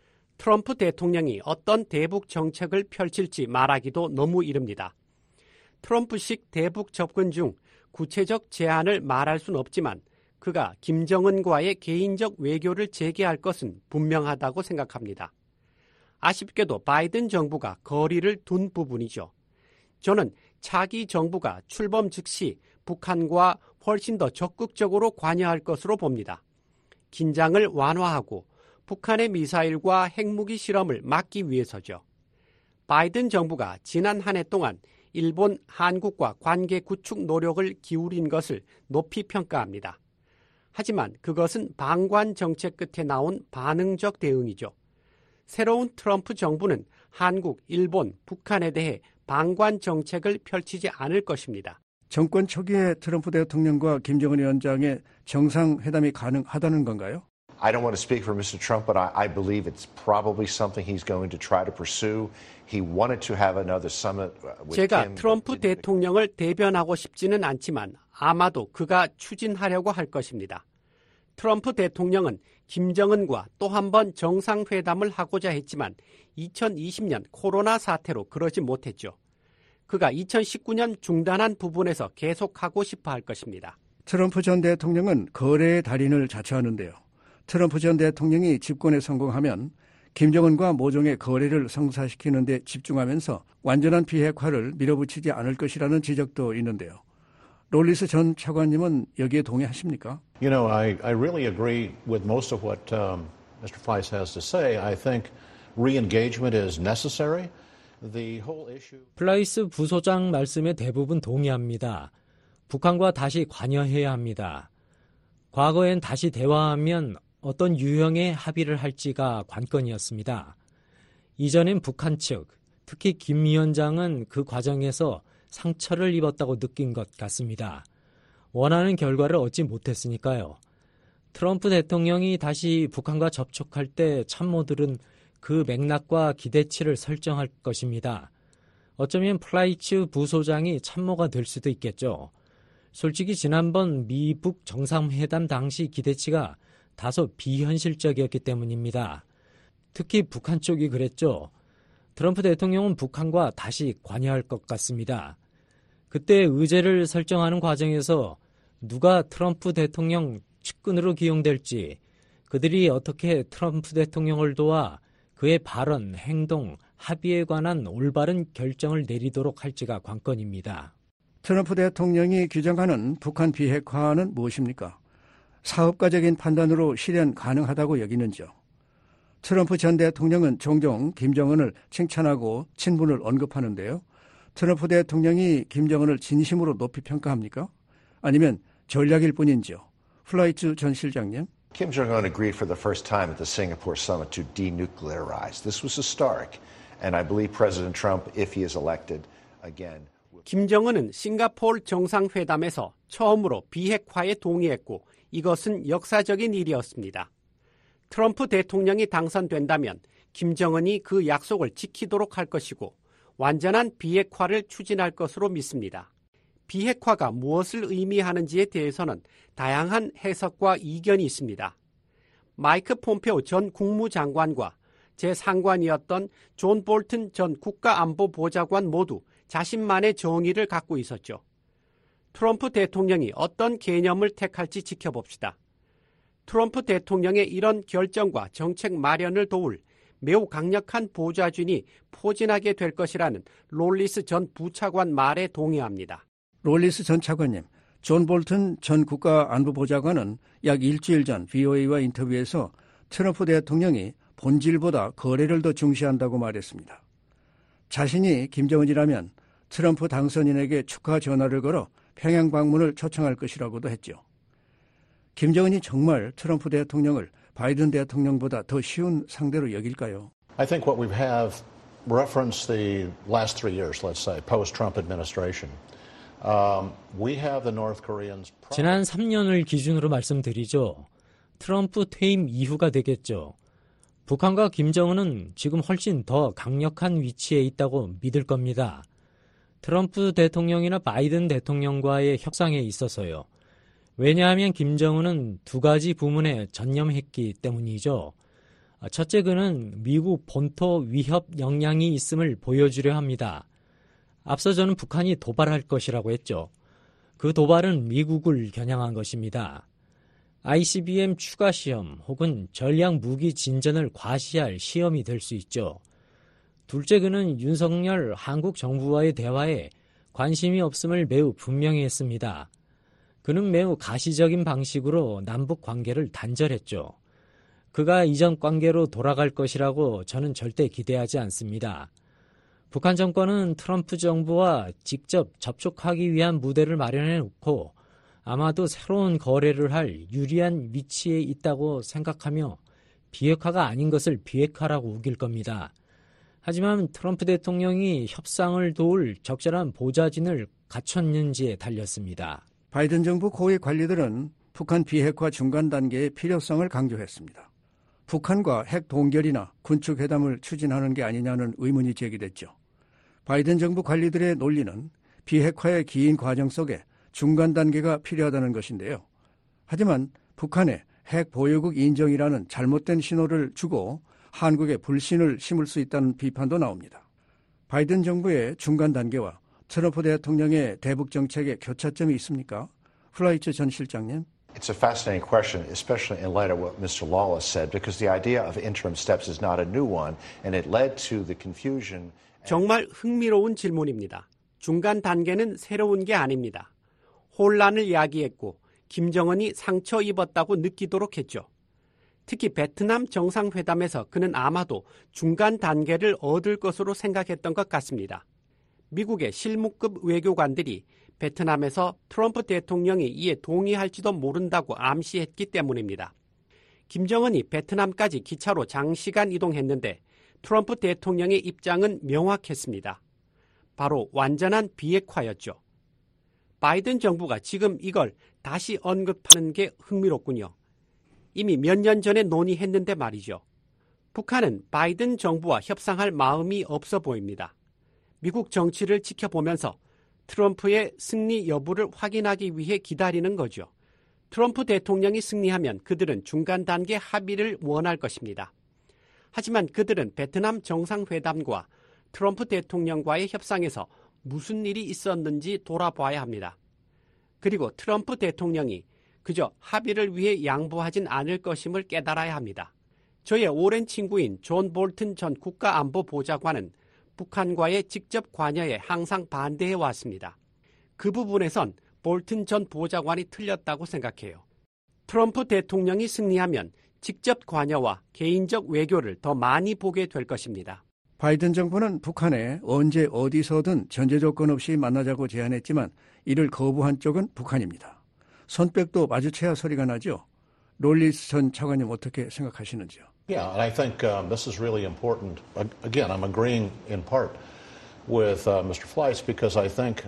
트럼프 대통령이 어떤 대북 정책을 펼칠지 말하기도 너무 이릅니다. 트럼프식 대북 접근 중 구체적 제안을 말할 순 없지만 그가 김정은과의 개인적 외교를 재개할 것은 분명하다고 생각합니다. 아쉽게도 바이든 정부가 거리를 둔 부분이죠. 저는 차기 정부가 출범 즉시 북한과 훨씬 더 적극적으로 관여할 것으로 봅니다. 긴장을 완화하고 북한의 미사일과 핵무기 실험을 막기 위해서죠. 바이든 정부가 지난 한 해 동안 일본, 한국과 관계 구축 노력을 기울인 것을 높이 평가합니다. 하지만 그것은 방관 정책 끝에 나온 반응적 대응이죠. 새로운 트럼프 정부는 한국, 일본, 북한에 대해 방관 정책을 펼치지 않을 것입니다. 정권 초기에 트럼프 대통령과 김정은 위원장의 정상회담이 가능하다는 건가요? I don't want to speak for Mr. Trump, but I believe it's probably something he's going to try to pursue. He wanted to have another summit with 제가 Kim. 트럼프 대통령을 대변하고 싶지는 않지만 아마도 그가 추진하려고 할 것입니다. 트럼프 대통령은 김정은과 또 한 번 정상회담을 하고자 했지만 2020년 코로나 사태로 그러지 못했죠. 그가 2019년 중단한 부분에서 계속하고 싶어 할 것입니다. 트럼프 전 대통령은 거래의 달인을 자처하는데요. 트럼프 전 대통령이 집권에 성공하면 김정은과 모종의 거래를 성사시키는 데 집중하면서 완전한 비핵화를 밀어붙이지 않을 것이라는 지적도 있는데요. 롤리스 전 차관님은 여기에 동의하십니까? You know, I really agree with most of what Mr. Fleiss has to say. I think re-engagement is necessary. The whole issue... 플라이스 부소장 말씀에 대부분 동의합니다. 북한과 다시 관여해야 합니다. 과거엔 다시 대화하면 어떤 유형의 합의를 할지가 관건이었습니다. 이전엔 북한 측, 특히 김 위원장은 그 과정에서 상처를 입었다고 느낀 것 같습니다. 원하는 결과를 얻지 못했으니까요. 트럼프 대통령이 다시 북한과 접촉할 때 참모들은 그 맥락과 기대치를 설정할 것입니다. 어쩌면 플라이츠 부소장이 참모가 될 수도 있겠죠. 솔직히 지난번 미북 정상회담 당시 기대치가 다소 비현실적이었기 때문입니다. 특히 북한 쪽이 그랬죠. 트럼프 대통령은 북한과 다시 관여할 것 같습니다. 그때 의제를 설정하는 과정에서 누가 트럼프 대통령 측근으로 기용될지, 그들이 어떻게 트럼프 대통령을 도와 그의 발언, 행동, 합의에 관한 올바른 결정을 내리도록 할지가 관건입니다. 트럼프 대통령이 규정하는 북한 비핵화는 무엇입니까? 사업가적인 판단으로 실현 가능하다고 여기는지요. 트럼프 전 대통령은 종종 김정은을 칭찬하고 친분을 언급하는데요. 트럼프 대통령이 김정은을 진심으로 높이 평가합니까? 아니면 전략일 뿐인지요. 플라이츠 전 실장님. Kim Jong-un agreed for the first time at the Singapore summit to denuclearize. This was historic, and I believe President Trump, if he is elected again, 김정은은 싱가포르 정상회담에서 처음으로 비핵화에 동의했고 이것은 역사적인 일이었습니다. 트럼프 대통령이 당선된다면 김정은이 그 약속을 지키도록 할 것이고 완전한 비핵화를 추진할 것으로 믿습니다. 비핵화가 무엇을 의미하는지에 대해서는 다양한 해석과 이견이 있습니다. 마이크 폼페오 전 국무장관과 제 상관이었던 존 볼튼 전 국가안보보좌관 모두 자신만의 정의를 갖고 있었죠. 트럼프 대통령이 어떤 개념을 택할지 지켜봅시다. 트럼프 대통령의 이런 결정과 정책 마련을 도울 매우 강력한 보좌진이 포진하게 될 것이라는 롤리스 전 부차관 말에 동의합니다. 롤리스 전 차관님, 존 볼튼 전 국가안보보좌관은 약 일주일 전 VOA와 인터뷰에서 트럼프 대통령이 본질보다 거래를 더 중시한다고 말했습니다. 자신이 김정은이라면 트럼프 당선인에게 축하 전화를 걸어 평양 방문을 초청할 것이라고도 했죠. 김정은이 정말 트럼프 대통령을 바이든 대통령보다 더 쉬운 상대로 여길까요? I think what we have referenced the last 3 years, let's say, post-Trump administration. We have the North Koreans. 지난 3년을 기준으로 말씀드리죠. 트럼프 퇴임 이후가 되겠죠. 북한과 김정은은 지금 훨씬 더 강력한 위치에 있다고 믿을 겁니다. 트럼프 대통령이나 바이든 대통령과의 협상에 있어서요. 왜냐하면 김정은은 두 가지 부문에 전념했기 때문이죠. 첫째, 그는 미국 본토 위협 역량이 있음을 보여주려 합니다. 앞서 저는 북한이 도발할 것이라고 했죠. 그 도발은 미국을 겨냥한 것입니다. ICBM 추가 시험 혹은 전략 무기 진전을 과시할 시험이 될 수 있죠. 둘째, 그는 윤석열 한국 정부와의 대화에 관심이 없음을 매우 분명히 했습니다. 그는 매우 가시적인 방식으로 남북 관계를 단절했죠. 그가 이전 관계로 돌아갈 것이라고 저는 절대 기대하지 않습니다. 북한 정권은 트럼프 정부와 직접 접촉하기 위한 무대를 마련해 놓고 아마도 새로운 거래를 할 유리한 위치에 있다고 생각하며 비핵화가 아닌 것을 비핵화라고 우길 겁니다. 하지만 트럼프 대통령이 협상을 도울 적절한 보좌진을 갖췄는지에 달렸습니다. 바이든 정부 고위 관리들은 북한 비핵화 중간 단계의 필요성을 강조했습니다. 북한과 핵 동결이나 군축 회담을 추진하는 게 아니냐는 의문이 제기됐죠. 바이든 정부 관리들의 논리는 비핵화의 긴 과정 속에 중간 단계가 필요하다는 것인데요. 하지만 북한의 핵 보유국 인정이라는 잘못된 신호를 주고 한국에 불신을 심을 수 있다는 비판도 나옵니다. 바이든 정부의 중간 단계와 트럼프 대통령의 대북 정책에 교차점이 있습니까? 플라이츠 전 실장님. It's a fascinating question, especially in light of what Mr. Lawless said, because the idea of interim steps is not a new one, and it led to the confusion. 정말 흥미로운 질문입니다. 중간 단계는 새로운 게 아닙니다. 혼란을 야기했고 김정은이 상처 입었다고 느끼도록 했죠. 특히 베트남 정상회담에서 그는 아마도 중간 단계를 얻을 것으로 생각했던 것 같습니다. 미국의 실무급 외교관들이 베트남에서 트럼프 대통령이 이에 동의할지도 모른다고 암시했기 때문입니다. 김정은이 베트남까지 기차로 장시간 이동했는데 트럼프 대통령의 입장은 명확했습니다. 바로 완전한 비핵화였죠. 바이든 정부가 지금 이걸 다시 언급하는 게 흥미롭군요. 이미 몇 년 전에 논의했는데 말이죠. 북한은 바이든 정부와 협상할 마음이 없어 보입니다. 미국 정치를 지켜보면서 트럼프의 승리 여부를 확인하기 위해 기다리는 거죠. 트럼프 대통령이 승리하면 그들은 중간 단계 합의를 원할 것입니다. 하지만 그들은 베트남 정상회담과 트럼프 대통령과의 협상에서 무슨 일이 있었는지 돌아봐야 합니다. 그리고 트럼프 대통령이 그저 합의를 위해 양보하진 않을 것임을 깨달아야 합니다. 저의 오랜 친구인 존 볼튼 전 국가안보보좌관은 북한과의 직접 관여에 항상 반대해 왔습니다. 그 부분에선 볼튼 전 보좌관이 틀렸다고 생각해요. 트럼프 대통령이 승리하면 직접 관여와 개인적 외교를 더 많이 보게 될 것입니다. 바이든 정부는 북한에 언제 어디서든 전제 조건 없이 만나자고 제안했지만 이를 거부한 쪽은 북한입니다. 손뼉도 마주쳐야 소리가 나죠. 롤리스 전 차관님 어떻게 생각하시는지요? Yeah, and I think this is really important. Again, I'm agreeing in part with Mr. Fleiss because I think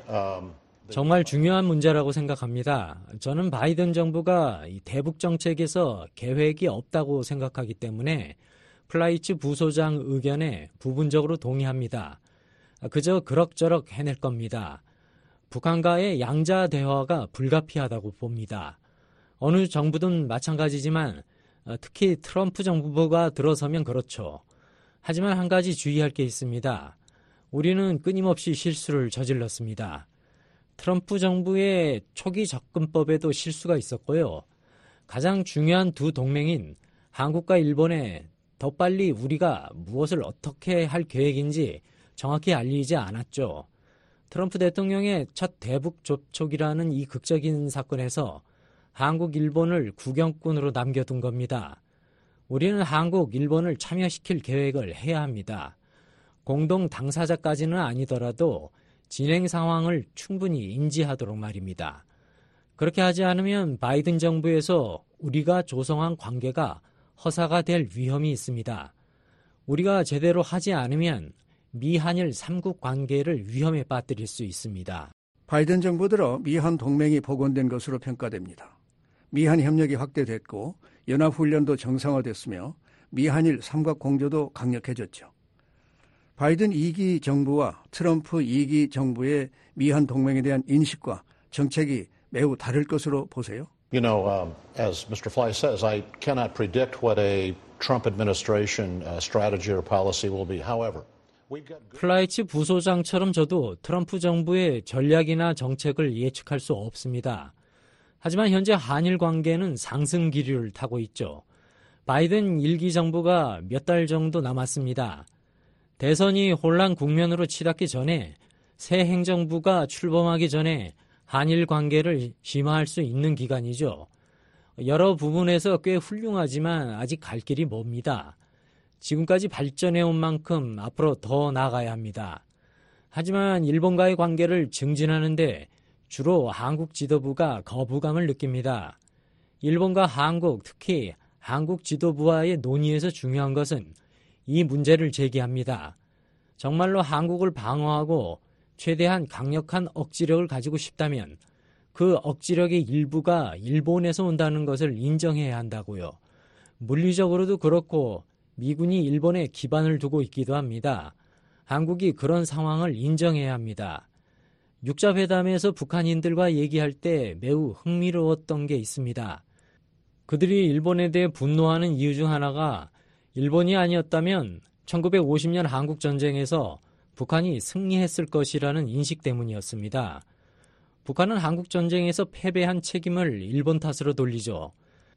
정말 중요한 문제라고 생각합니다. 저는 바이든 정부가 이 대북 정책에서 계획이 없다고 생각하기 때문에 플라이츠 부소장 의견에 부분적으로 동의합니다. 그저 그럭저럭 해낼 겁니다. 북한과의 양자 대화가 불가피하다고 봅니다. 어느 정부든 마찬가지지만 특히 트럼프 정부가 들어서면 그렇죠. 하지만 한 가지 주의할 게 있습니다. 우리는 끊임없이 실수를 저질렀습니다. 트럼프 정부의 초기 접근법에도 실수가 있었고요. 가장 중요한 두 동맹인 한국과 일본에 더 빨리 우리가 무엇을 어떻게 할 계획인지 정확히 알리지 않았죠. 트럼프 대통령의 첫 대북 접촉이라는 이 극적인 사건에서 한국, 일본을 구경꾼으로 남겨둔 겁니다. 우리는 한국, 일본을 참여시킬 계획을 해야 합니다. 공동 당사자까지는 아니더라도 진행 상황을 충분히 인지하도록 말입니다. 그렇게 하지 않으면 바이든 정부에서 우리가 조성한 관계가 허사가 될 위험이 있습니다. 우리가 제대로 하지 않으면 미한일 3국 관계를 위험에 빠뜨릴 수 있습니다. 바이든 정부 들어 미한 동맹이 복원된 것으로 평가됩니다. 미한 협력이 확대됐고 연합훈련도 정상화됐으며 미한일 3각 공조도 강력해졌죠. 바이든 2기 정부와 트럼프 2기 정부의 미한 동맹에 대한 인식과 정책이 매우 다를 것으로 보세요? You know, as Mr. Fleiss says, I cannot predict what a Trump administration strategy or policy will be. However, 플라이츠 부소장처럼 저도 트럼프 정부의 전략이나 정책을 예측할 수 없습니다. 하지만 현재 한일 관계는 상승 기류를 타고 있죠. 바이든 1기 정부가 몇 달 정도 남았습니다. 대선이 혼란 국면으로 치닫기 전에 새 행정부가 출범하기 전에 한일 관계를 심화할 수 있는 기간이죠. 여러 부분에서 꽤 훌륭하지만 아직 갈 길이 멉니다. 지금까지 발전해온 만큼 앞으로 더 나아가야 합니다. 하지만 일본과의 관계를 증진하는데 주로 한국 지도부가 거부감을 느낍니다. 일본과 한국, 특히 한국 지도부와의 논의에서 중요한 것은 이 문제를 제기합니다. 정말로 한국을 방어하고 최대한 강력한 억지력을 가지고 싶다면 그 억지력의 일부가 일본에서 온다는 것을 인정해야 한다고요. 물리적으로도 그렇고 미군이 일본에 기반을 두고 있기도 합니다. 한국이 그런 상황을 인정해야 합니다. 육자회담에서 북한인들과 얘기할 때 매우 흥미로웠던 게 있습니다. 그들이 일본에 대해 분노하는 이유 중 하나가 일본이 아니었다면 1950년 한국전쟁에서 북한이 승리했을 것이라는 인식 때문이었습니다. 북한은 한국전쟁에서 패배한 책임을 일본 탓으로 돌리죠.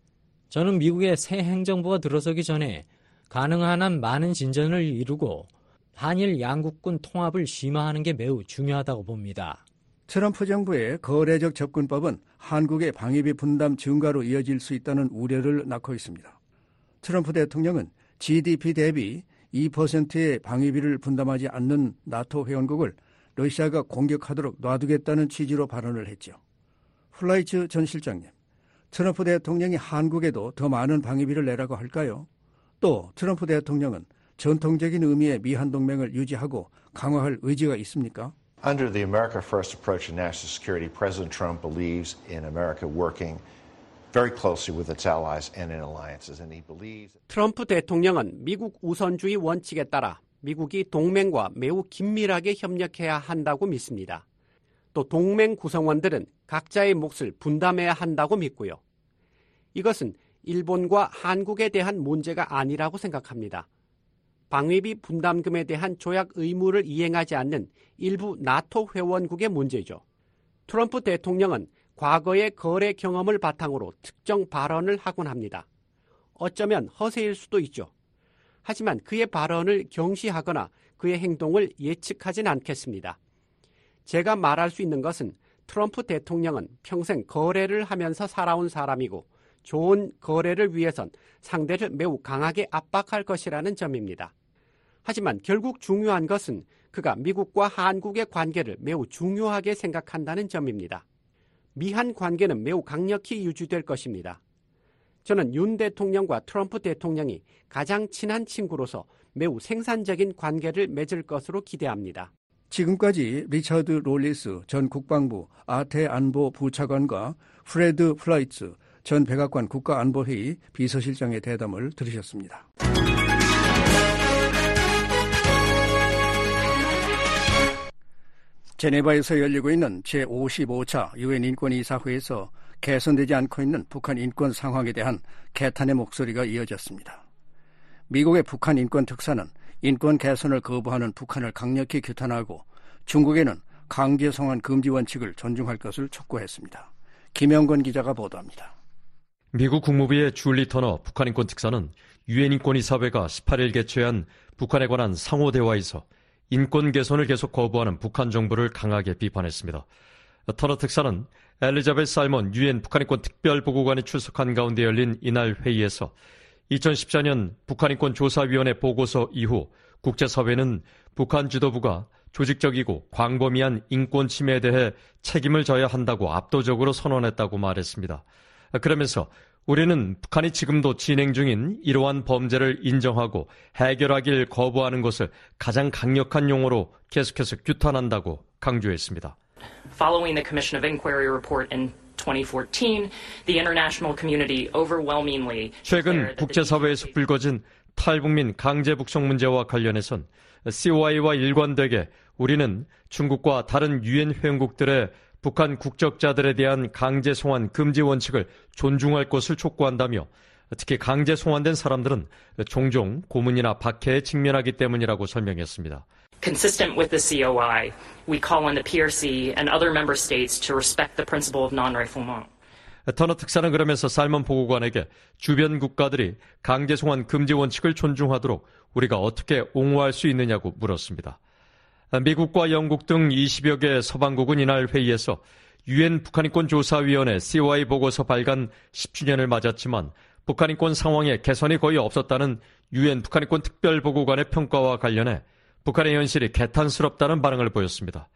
저는 미국의 새 행정부가 들어서기 전에 가능한 한 많은 진전을 이루고 한일 양국군 통합을 심화하는 게 매우 중요하다고 봅니다. 트럼프 정부의 거래적 접근법은 한국의 방위비 분담 증가로 이어질 수 있다는 우려를 낳고 있습니다. 트럼프 대통령은 GDP 대비 2%의 방위비를 분담하지 않는 나토 회원국을 러시아가 공격하도록 놔두겠다는 취지로 발언을 했죠. 플라이츠 전 실장님, 트럼프 대통령이 한국에도 더 많은 방위비를 내라고 할까요? 또 트럼프 대통령은 전통적인 의미의 미한 동맹을 유지하고 강화할 의지가 있습니까? Under the America First approach to national security, President Trump believes in America working very closely with its allies and in alliances, and he believes. 트럼프 대통령은 미국 우선주의 원칙에 따라 미국이 동맹과 매우 긴밀하게 협력해야 한다고 믿습니다. 또 동맹 구성원들은 각자의 몫을 분담해야 한다고 믿고요. 이것은 일본과 한국에 대한 문제가 아니라고 생각합니다. 방위비 분담금에 대한 조약 의무를 이행하지 않는 일부 나토 회원국의 문제죠. 트럼프 대통령은 과거의 거래 경험을 바탕으로 특정 발언을 하곤 합니다. 어쩌면 허세일 수도 있죠. 하지만 그의 발언을 경시하거나 그의 행동을 예측하진 않겠습니다. 제가 말할 수 있는 것은 트럼프 대통령은 평생 거래를 하면서 살아온 사람이고 좋은 거래를 위해선 상대를 매우 강하게 압박할 것이라는 점입니다. 하지만 결국 중요한 것은 그가 미국과 한국의 관계를 매우 중요하게 생각한다는 점입니다. 미한 관계는 매우 강력히 유지될 것입니다. 저는 윤 대통령과 트럼프 대통령이 가장 친한 친구로서 매우 생산적인 관계를 맺을 것으로 기대합니다. 지금까지 리처드 롤리스 전 국방부 아태안보 부차관과 프레드 플라이츠 전 백악관 국가안보회의 비서실장의 대담을 들으셨습니다. 제네바에서 열리고 있는 제55차 유엔 인권이사회에서 개선되지 않고 있는 북한 인권 상황에 대한 개탄의 목소리가 이어졌습니다. 미국의 북한 인권 특사는 인권 개선을 거부하는 북한을 강력히 규탄하고 중국에는 강제 송환 금지 원칙을 존중할 것을 촉구했습니다. 김영건 기자가 보도합니다. 미국 국무부의 줄리 터너 북한 인권 특사는 유엔 인권이사회가 18일 개최한 북한에 관한 상호 대화에서 인권 개선을 계속 거부하는 북한 정부를 강하게 비판했습니다. 터너 특사는 엘리자베스 살몬 유엔 북한인권 특별보고관이 출석한 가운데 열린 이날 회의에서 2014년 북한인권조사위원회 보고서 이후 국제사회는 북한 지도부가 조직적이고 광범위한 인권 침해에 대해 책임을 져야 한다고 압도적으로 선언했다고 말했습니다. 그러면서 우리는 북한이 지금도 진행 중인 이러한 범죄를 인정하고 해결하길 거부하는 것을 가장 강력한 용어로 계속해서 규탄한다고 강조했습니다. Following the Commission of Inquiry report in 2014, the international community overwhelmingly 최근 국제사회에서 불거진 탈북민 강제 북송 문제와 관련해선 COI와 일관되게 우리는 중국과 다른 유엔 회원국들의 북한 국적자들에 대한 강제 송환 금지 원칙을 존중할 것을 촉구한다며 특히 강제 송환된 사람들은 종종 고문이나 박해에 직면하기 때문이라고 설명했습니다. Consistent with the COI, we call on the PRC and other member states to respect the principle of non-refoulement. 터너 특사는 그러면서 살먼 보고관에게 주변 국가들이 강제 송환 금지 원칙을 존중하도록 우리가 어떻게 옹호할 수 있느냐고 물었습니다. 미국과 영국 등 20여 개 서방국은 이날 회의에서 유엔 북한인권조사위원회 COI 보고서 발간 10주년을 맞았지만 북한인권 상황에 개선이 거의 없었다는 유엔 북한인권 특별보고관의 평가와 관련해 북한의 현실이 개탄스럽다는 반응을 보였습니다.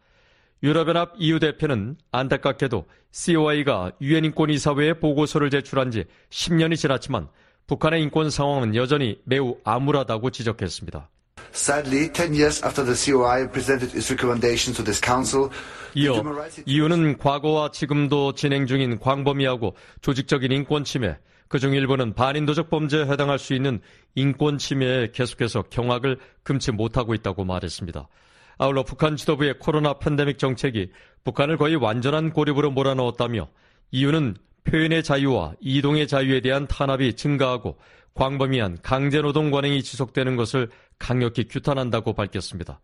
유럽연합 EU 대표는 안타깝게도 COI가 유엔 인권이사회에 보고서를 제출한 지 10년이 지났지만 북한의 인권 상황은 여전히 매우 암울하다고 지적했습니다. Sadly, 10 years after the COI presented its recommendations to this council, 이어 EU는 과거와 지금도 진행 중인 광범위하고 조직적인 인권 침해, 그중 일부는 반인도적 범죄에 해당할 수 있는 인권 침해에 계속해서 경악을 금치 못하고 있다고 말했습니다. 아울러 북한 지도부의 코로나 팬데믹 정책이 북한을 거의 완전한 고립으로 몰아넣었다며 EU는 표현의 자유와 이동의 자유에 대한 탄압이 증가하고 광범위한 강제노동 관행이 지속되는 것을 강력히 규탄한다고 밝혔습니다.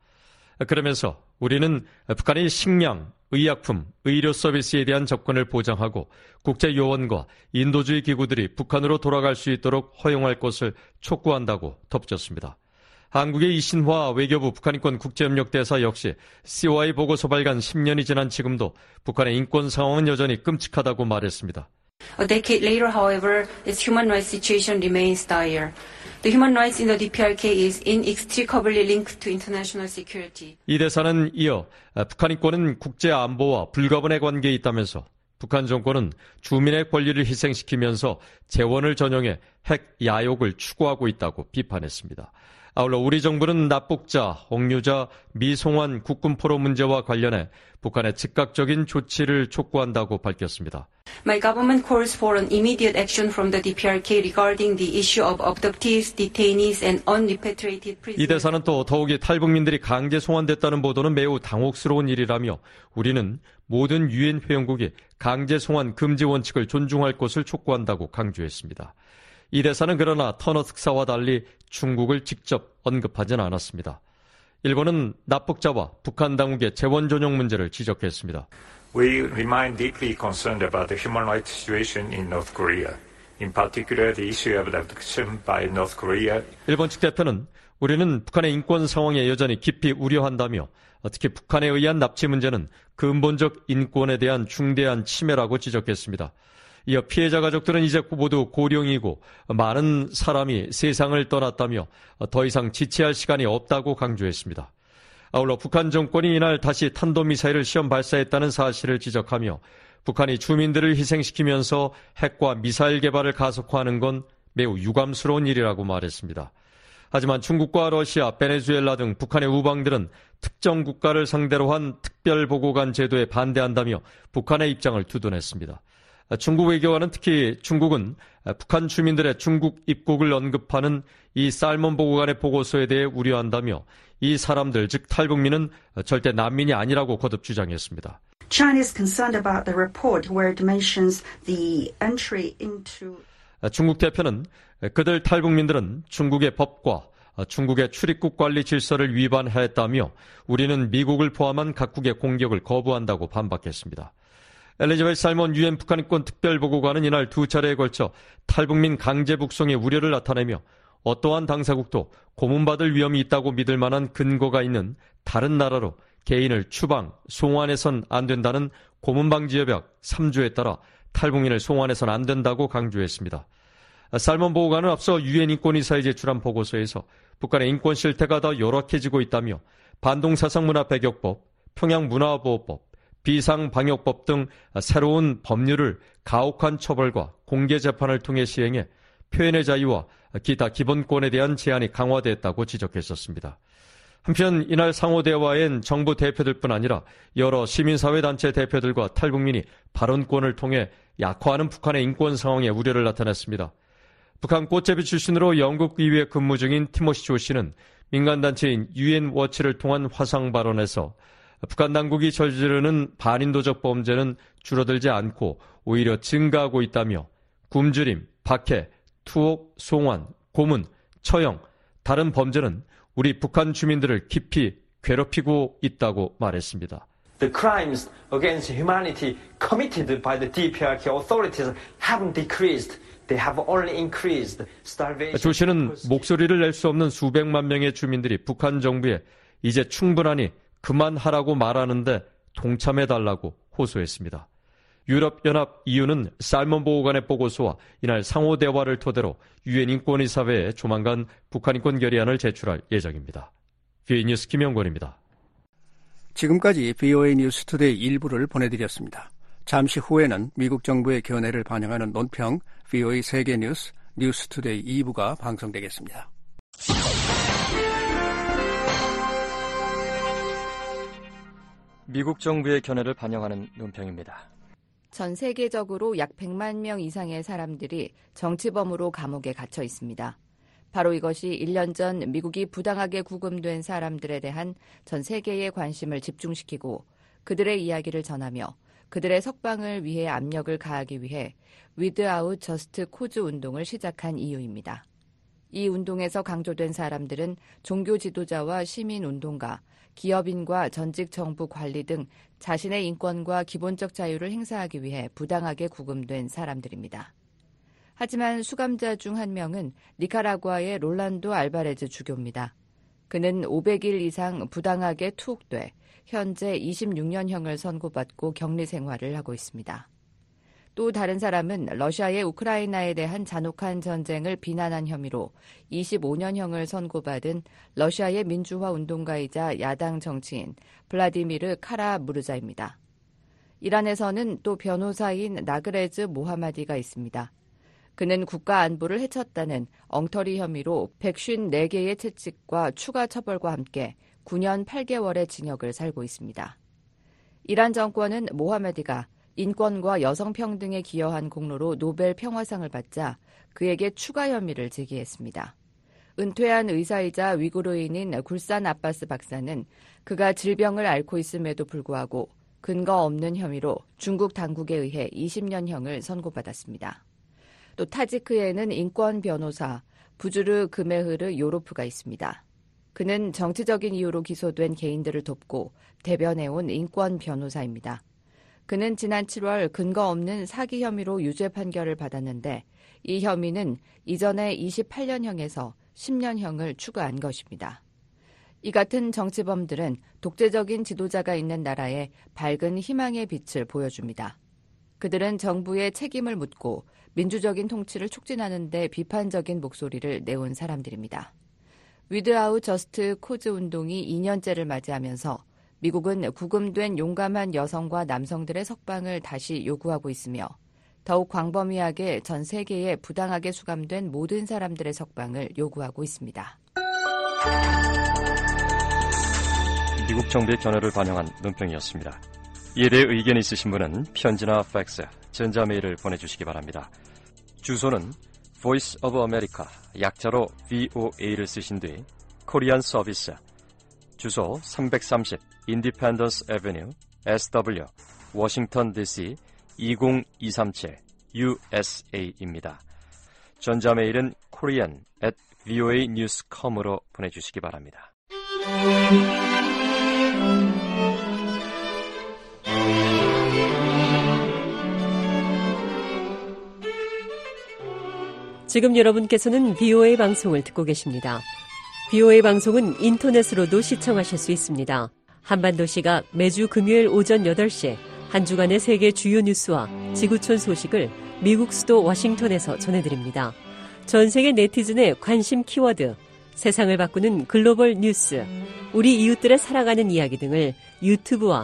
그러면서 우리는 북한의 식량, 의약품, 의료 서비스에 대한 접근을 보장하고 국제요원과 인도주의 기구들이 북한으로 돌아갈 수 있도록 허용할 것을 촉구한다고 덧붙였습니다. 한국의 이신화 외교부 북한인권 국제협력대사 역시 COI 보고서 발간 10년이 지난 지금도 북한의 인권 상황은 여전히 끔찍하다고 말했습니다. A decade later, however, its human rights situation remains dire. The human rights in the DPRK is inextricably linked to international security. 이 대사는 이어 북한 인권은 국제 안보와 불가분의 관계에 있다면서 북한 정권은 주민의 권리를 희생시키면서 재원을 전용해 핵 야욕을 추구하고 있다고 비판했습니다. 아울러 우리 정부는 납북자, 억류자, 미송환 국군 포로 문제와 관련해 북한의 즉각적인 조치를 촉구한다고 밝혔습니다. My government calls for an immediate action from the DPRK regarding the issue of abductees, detainees and unrepatriated prisoners. 이 대사는 또 더욱이 탈북민들이 강제 송환됐다는 보도는 매우 당혹스러운 일이라며 우리는 모든 유엔 회원국이 강제 송환 금지 원칙을 존중할 것을 촉구한다고 강조했습니다. 이 대사는 그러나 터너 특사와 달리 중국을 직접 언급하진 않았습니다. 일본은 납북자와 북한 당국의 재원 전용 문제를 지적했습니다. We remain deeply concerned about the human rights situation in North Korea. In particular, the issue of abduction by North Korea. 일본 측 대표는 우리는 북한의 인권 상황에 여전히 깊이 우려한다며 특히 북한에 의한 납치 문제는 근본적 인권에 대한 중대한 침해라고 지적했습니다. 이어 피해자 가족들은 이제 모두 고령이고 많은 사람이 세상을 떠났다며 더 이상 지체할 시간이 없다고 강조했습니다. 아울러 북한 정권이 이날 다시 탄도미사일을 시험 발사했다는 사실을 지적하며 북한이 주민들을 희생시키면서 핵과 미사일 개발을 가속화하는 건 매우 유감스러운 일이라고 말했습니다. 하지만 중국과 러시아, 베네수엘라 등 북한의 우방들은 특정 국가를 상대로 한 특별보고관 제도에 반대한다며 북한의 입장을 두둔했습니다. 중국 외교관은 특히 중국은 북한 주민들의 중국 입국을 언급하는 이 살몬 보고관의 보고서에 대해 우려한다며 이 사람들, 즉 탈북민은 절대 난민이 아니라고 거듭 주장했습니다. China is concerned about the report where it mentions the entry into 중국 대표는 그들 탈북민들은 중국의 법과 중국의 출입국 관리 질서를 위반했다며 우리는 미국을 포함한 각국의 공격을 거부한다고 반박했습니다. 엘리자베스 살몬 유엔 북한인권 특별보고관은 이날 두 차례에 걸쳐 탈북민 강제 북송의 우려를 나타내며 어떠한 당사국도 고문받을 위험이 있다고 믿을 만한 근거가 있는 다른 나라로 개인을 추방, 송환해선 안 된다는 고문방지협약 3조에 따라 탈북민을 송환해선 안 된다고 강조했습니다. 살몬 보고관은 앞서 유엔 인권이사에 제출한 보고서에서 북한의 인권 실태가 더 열악해지고 있다며 반동사상문화배격법, 평양문화보호법, 비상방역법 등 새로운 법률을 가혹한 처벌과 공개재판을 통해 시행해 표현의 자유와 기타 기본권에 대한 제한이 강화됐다고 지적했었습니다. 한편 이날 상호대화엔 정부 대표들뿐 아니라 여러 시민사회단체 대표들과 탈북민이 발언권을 통해 약화하는 북한의 인권 상황에 우려를 나타냈습니다. 북한 꽃제비 출신으로 영국 의회에 근무 중인 티모시 조 씨는 민간단체인 유엔워치를 통한 화상 발언에서 북한 당국이 저지르는 반인도적 범죄는 줄어들지 않고 오히려 증가하고 있다며 굶주림, 박해, 투옥, 송환, 고문, 처형, 다른 범죄는 우리 북한 주민들을 깊이 괴롭히고 있다고 말했습니다. The crimes against humanity committed by the DPRK authorities haven't decreased. They have only increased. Starvation. 조 씨는 목소리를 낼 수 없는 수백만 명의 주민들이 북한 정부에 이제 충분하니 그만하라고 말하는데 동참해달라고 호소했습니다. 유럽연합 EU는 살먼 보고관의 보고서와 이날 상호 대화를 토대로 유엔 인권이사회에 조만간 북한 인권 결의안을 제출할 예정입니다. VOA 뉴스 김영권입니다. 지금까지 VOA 뉴스 투데이 일부를 보내드렸습니다. 잠시 후에는 미국 정부의 견해를 반영하는 논평 VOA 세계 뉴스 뉴스 투데이 2부가 방송되겠습니다. 미국 정부의 견해를 반영하는 논평입니다. 전 세계적으로 약 100만 명 이상의 사람들이 정치범으로 감옥에 갇혀 있습니다. 바로 이것이 1년 전 미국이 부당하게 구금된 사람들에 대한 전 세계의 관심을 집중시키고 그들의 이야기를 전하며 그들의 석방을 위해 압력을 가하기 위해 Without Just Cause 운동을 시작한 이유입니다. 이 운동에서 강조된 사람들은 종교 지도자와 시민운동가, 기업인과 전직 정부 관리 등 자신의 인권과 기본적 자유를 행사하기 위해 부당하게 구금된 사람들입니다. 하지만 수감자 중 한 명은 니카라과의 롤란도 알바레즈 주교입니다. 그는 500일 이상 부당하게 투옥돼 현재 26년형을 선고받고 격리 생활을 하고 있습니다. 또 다른 사람은 러시아의 우크라이나에 대한 잔혹한 전쟁을 비난한 혐의로 25년형을 선고받은 러시아의 민주화 운동가이자 야당 정치인 블라디미르 카라무르자입니다. 이란에서는 또 변호사인 나그레즈 모하마디가 있습니다. 그는 국가 안보를 해쳤다는 엉터리 혐의로 154개의 채찍과 추가 처벌과 함께 9년 8개월의 징역을 살고 있습니다. 이란 정권은 모하메디가 인권과 여성 평등에 기여한 공로로 노벨 평화상을 받자 그에게 추가 혐의를 제기했습니다. 은퇴한 의사이자 위구르인인 굴산 아바스 박사는 그가 질병을 앓고 있음에도 불구하고 근거 없는 혐의로 중국 당국에 의해 20년형을 선고받았습니다. 또 타지크에는 인권 변호사 부주르 그메흐르 요로프가 있습니다. 그는 정치적인 이유로 기소된 개인들을 돕고 대변해온 인권 변호사입니다. 그는 지난 7월 근거 없는 사기 혐의로 유죄 판결을 받았는데 이 혐의는 이전에 28년형에서 10년형을 추가한 것입니다. 이 같은 정치범들은 독재적인 지도자가 있는 나라에 밝은 희망의 빛을 보여줍니다. 그들은 정부의 책임을 묻고 민주적인 통치를 촉진하는 데 비판적인 목소리를 내온 사람들입니다. Without Just Cause 운동이 2년째를 맞이하면서 미국은 구금된 용감한 여성과 남성들의 석방을 다시 요구하고 있으며 더욱 광범위하게 전 세계에 부당하게 수감된 모든 사람들의 석방을 요구하고 있습니다. 미국 정부의 견해를 반영한 논평이었습니다. 이에 대해 의견이 있으신 분은 편지나 팩스, 전자메일을 보내주시기 바랍니다. 주소는 Voice of America, 약자로 VOA를 쓰신 뒤 코리안 서비스, 주소 330 Independence Avenue, SW, 워싱턴 DC 20237 USA입니다. 전자메일은 korean@voanews.com으로 보내주시기 바랍니다. 지금 여러분께서는 VOA 방송을 듣고 계십니다. VOA 방송은 인터넷으로도 시청하실 수 있습니다. 한반도시가 매주 금요일 오전 8시에 한 주간의 세계 주요 뉴스와 지구촌 소식을 미국 수도 워싱턴에서 전해드립니다. 전 세계 네티즌의 관심 키워드, 세상을 바꾸는 글로벌 뉴스, 우리 이웃들의 살아가는 이야기 등을 유튜브와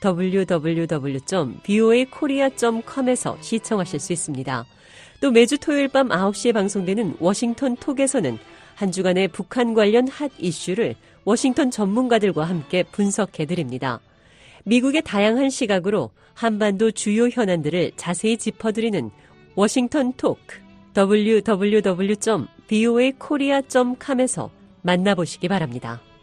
www.voakorea.com에서 시청하실 수 있습니다. 또 매주 토요일 밤 9시에 방송되는 워싱턴 톡에서는 한 주간의 북한 관련 핫 이슈를 워싱턴 전문가들과 함께 분석해드립니다. 미국의 다양한 시각으로 한반도 주요 현안들을 자세히 짚어드리는 워싱턴 톡, www.voakorea.com에서 만나보시기 바랍니다.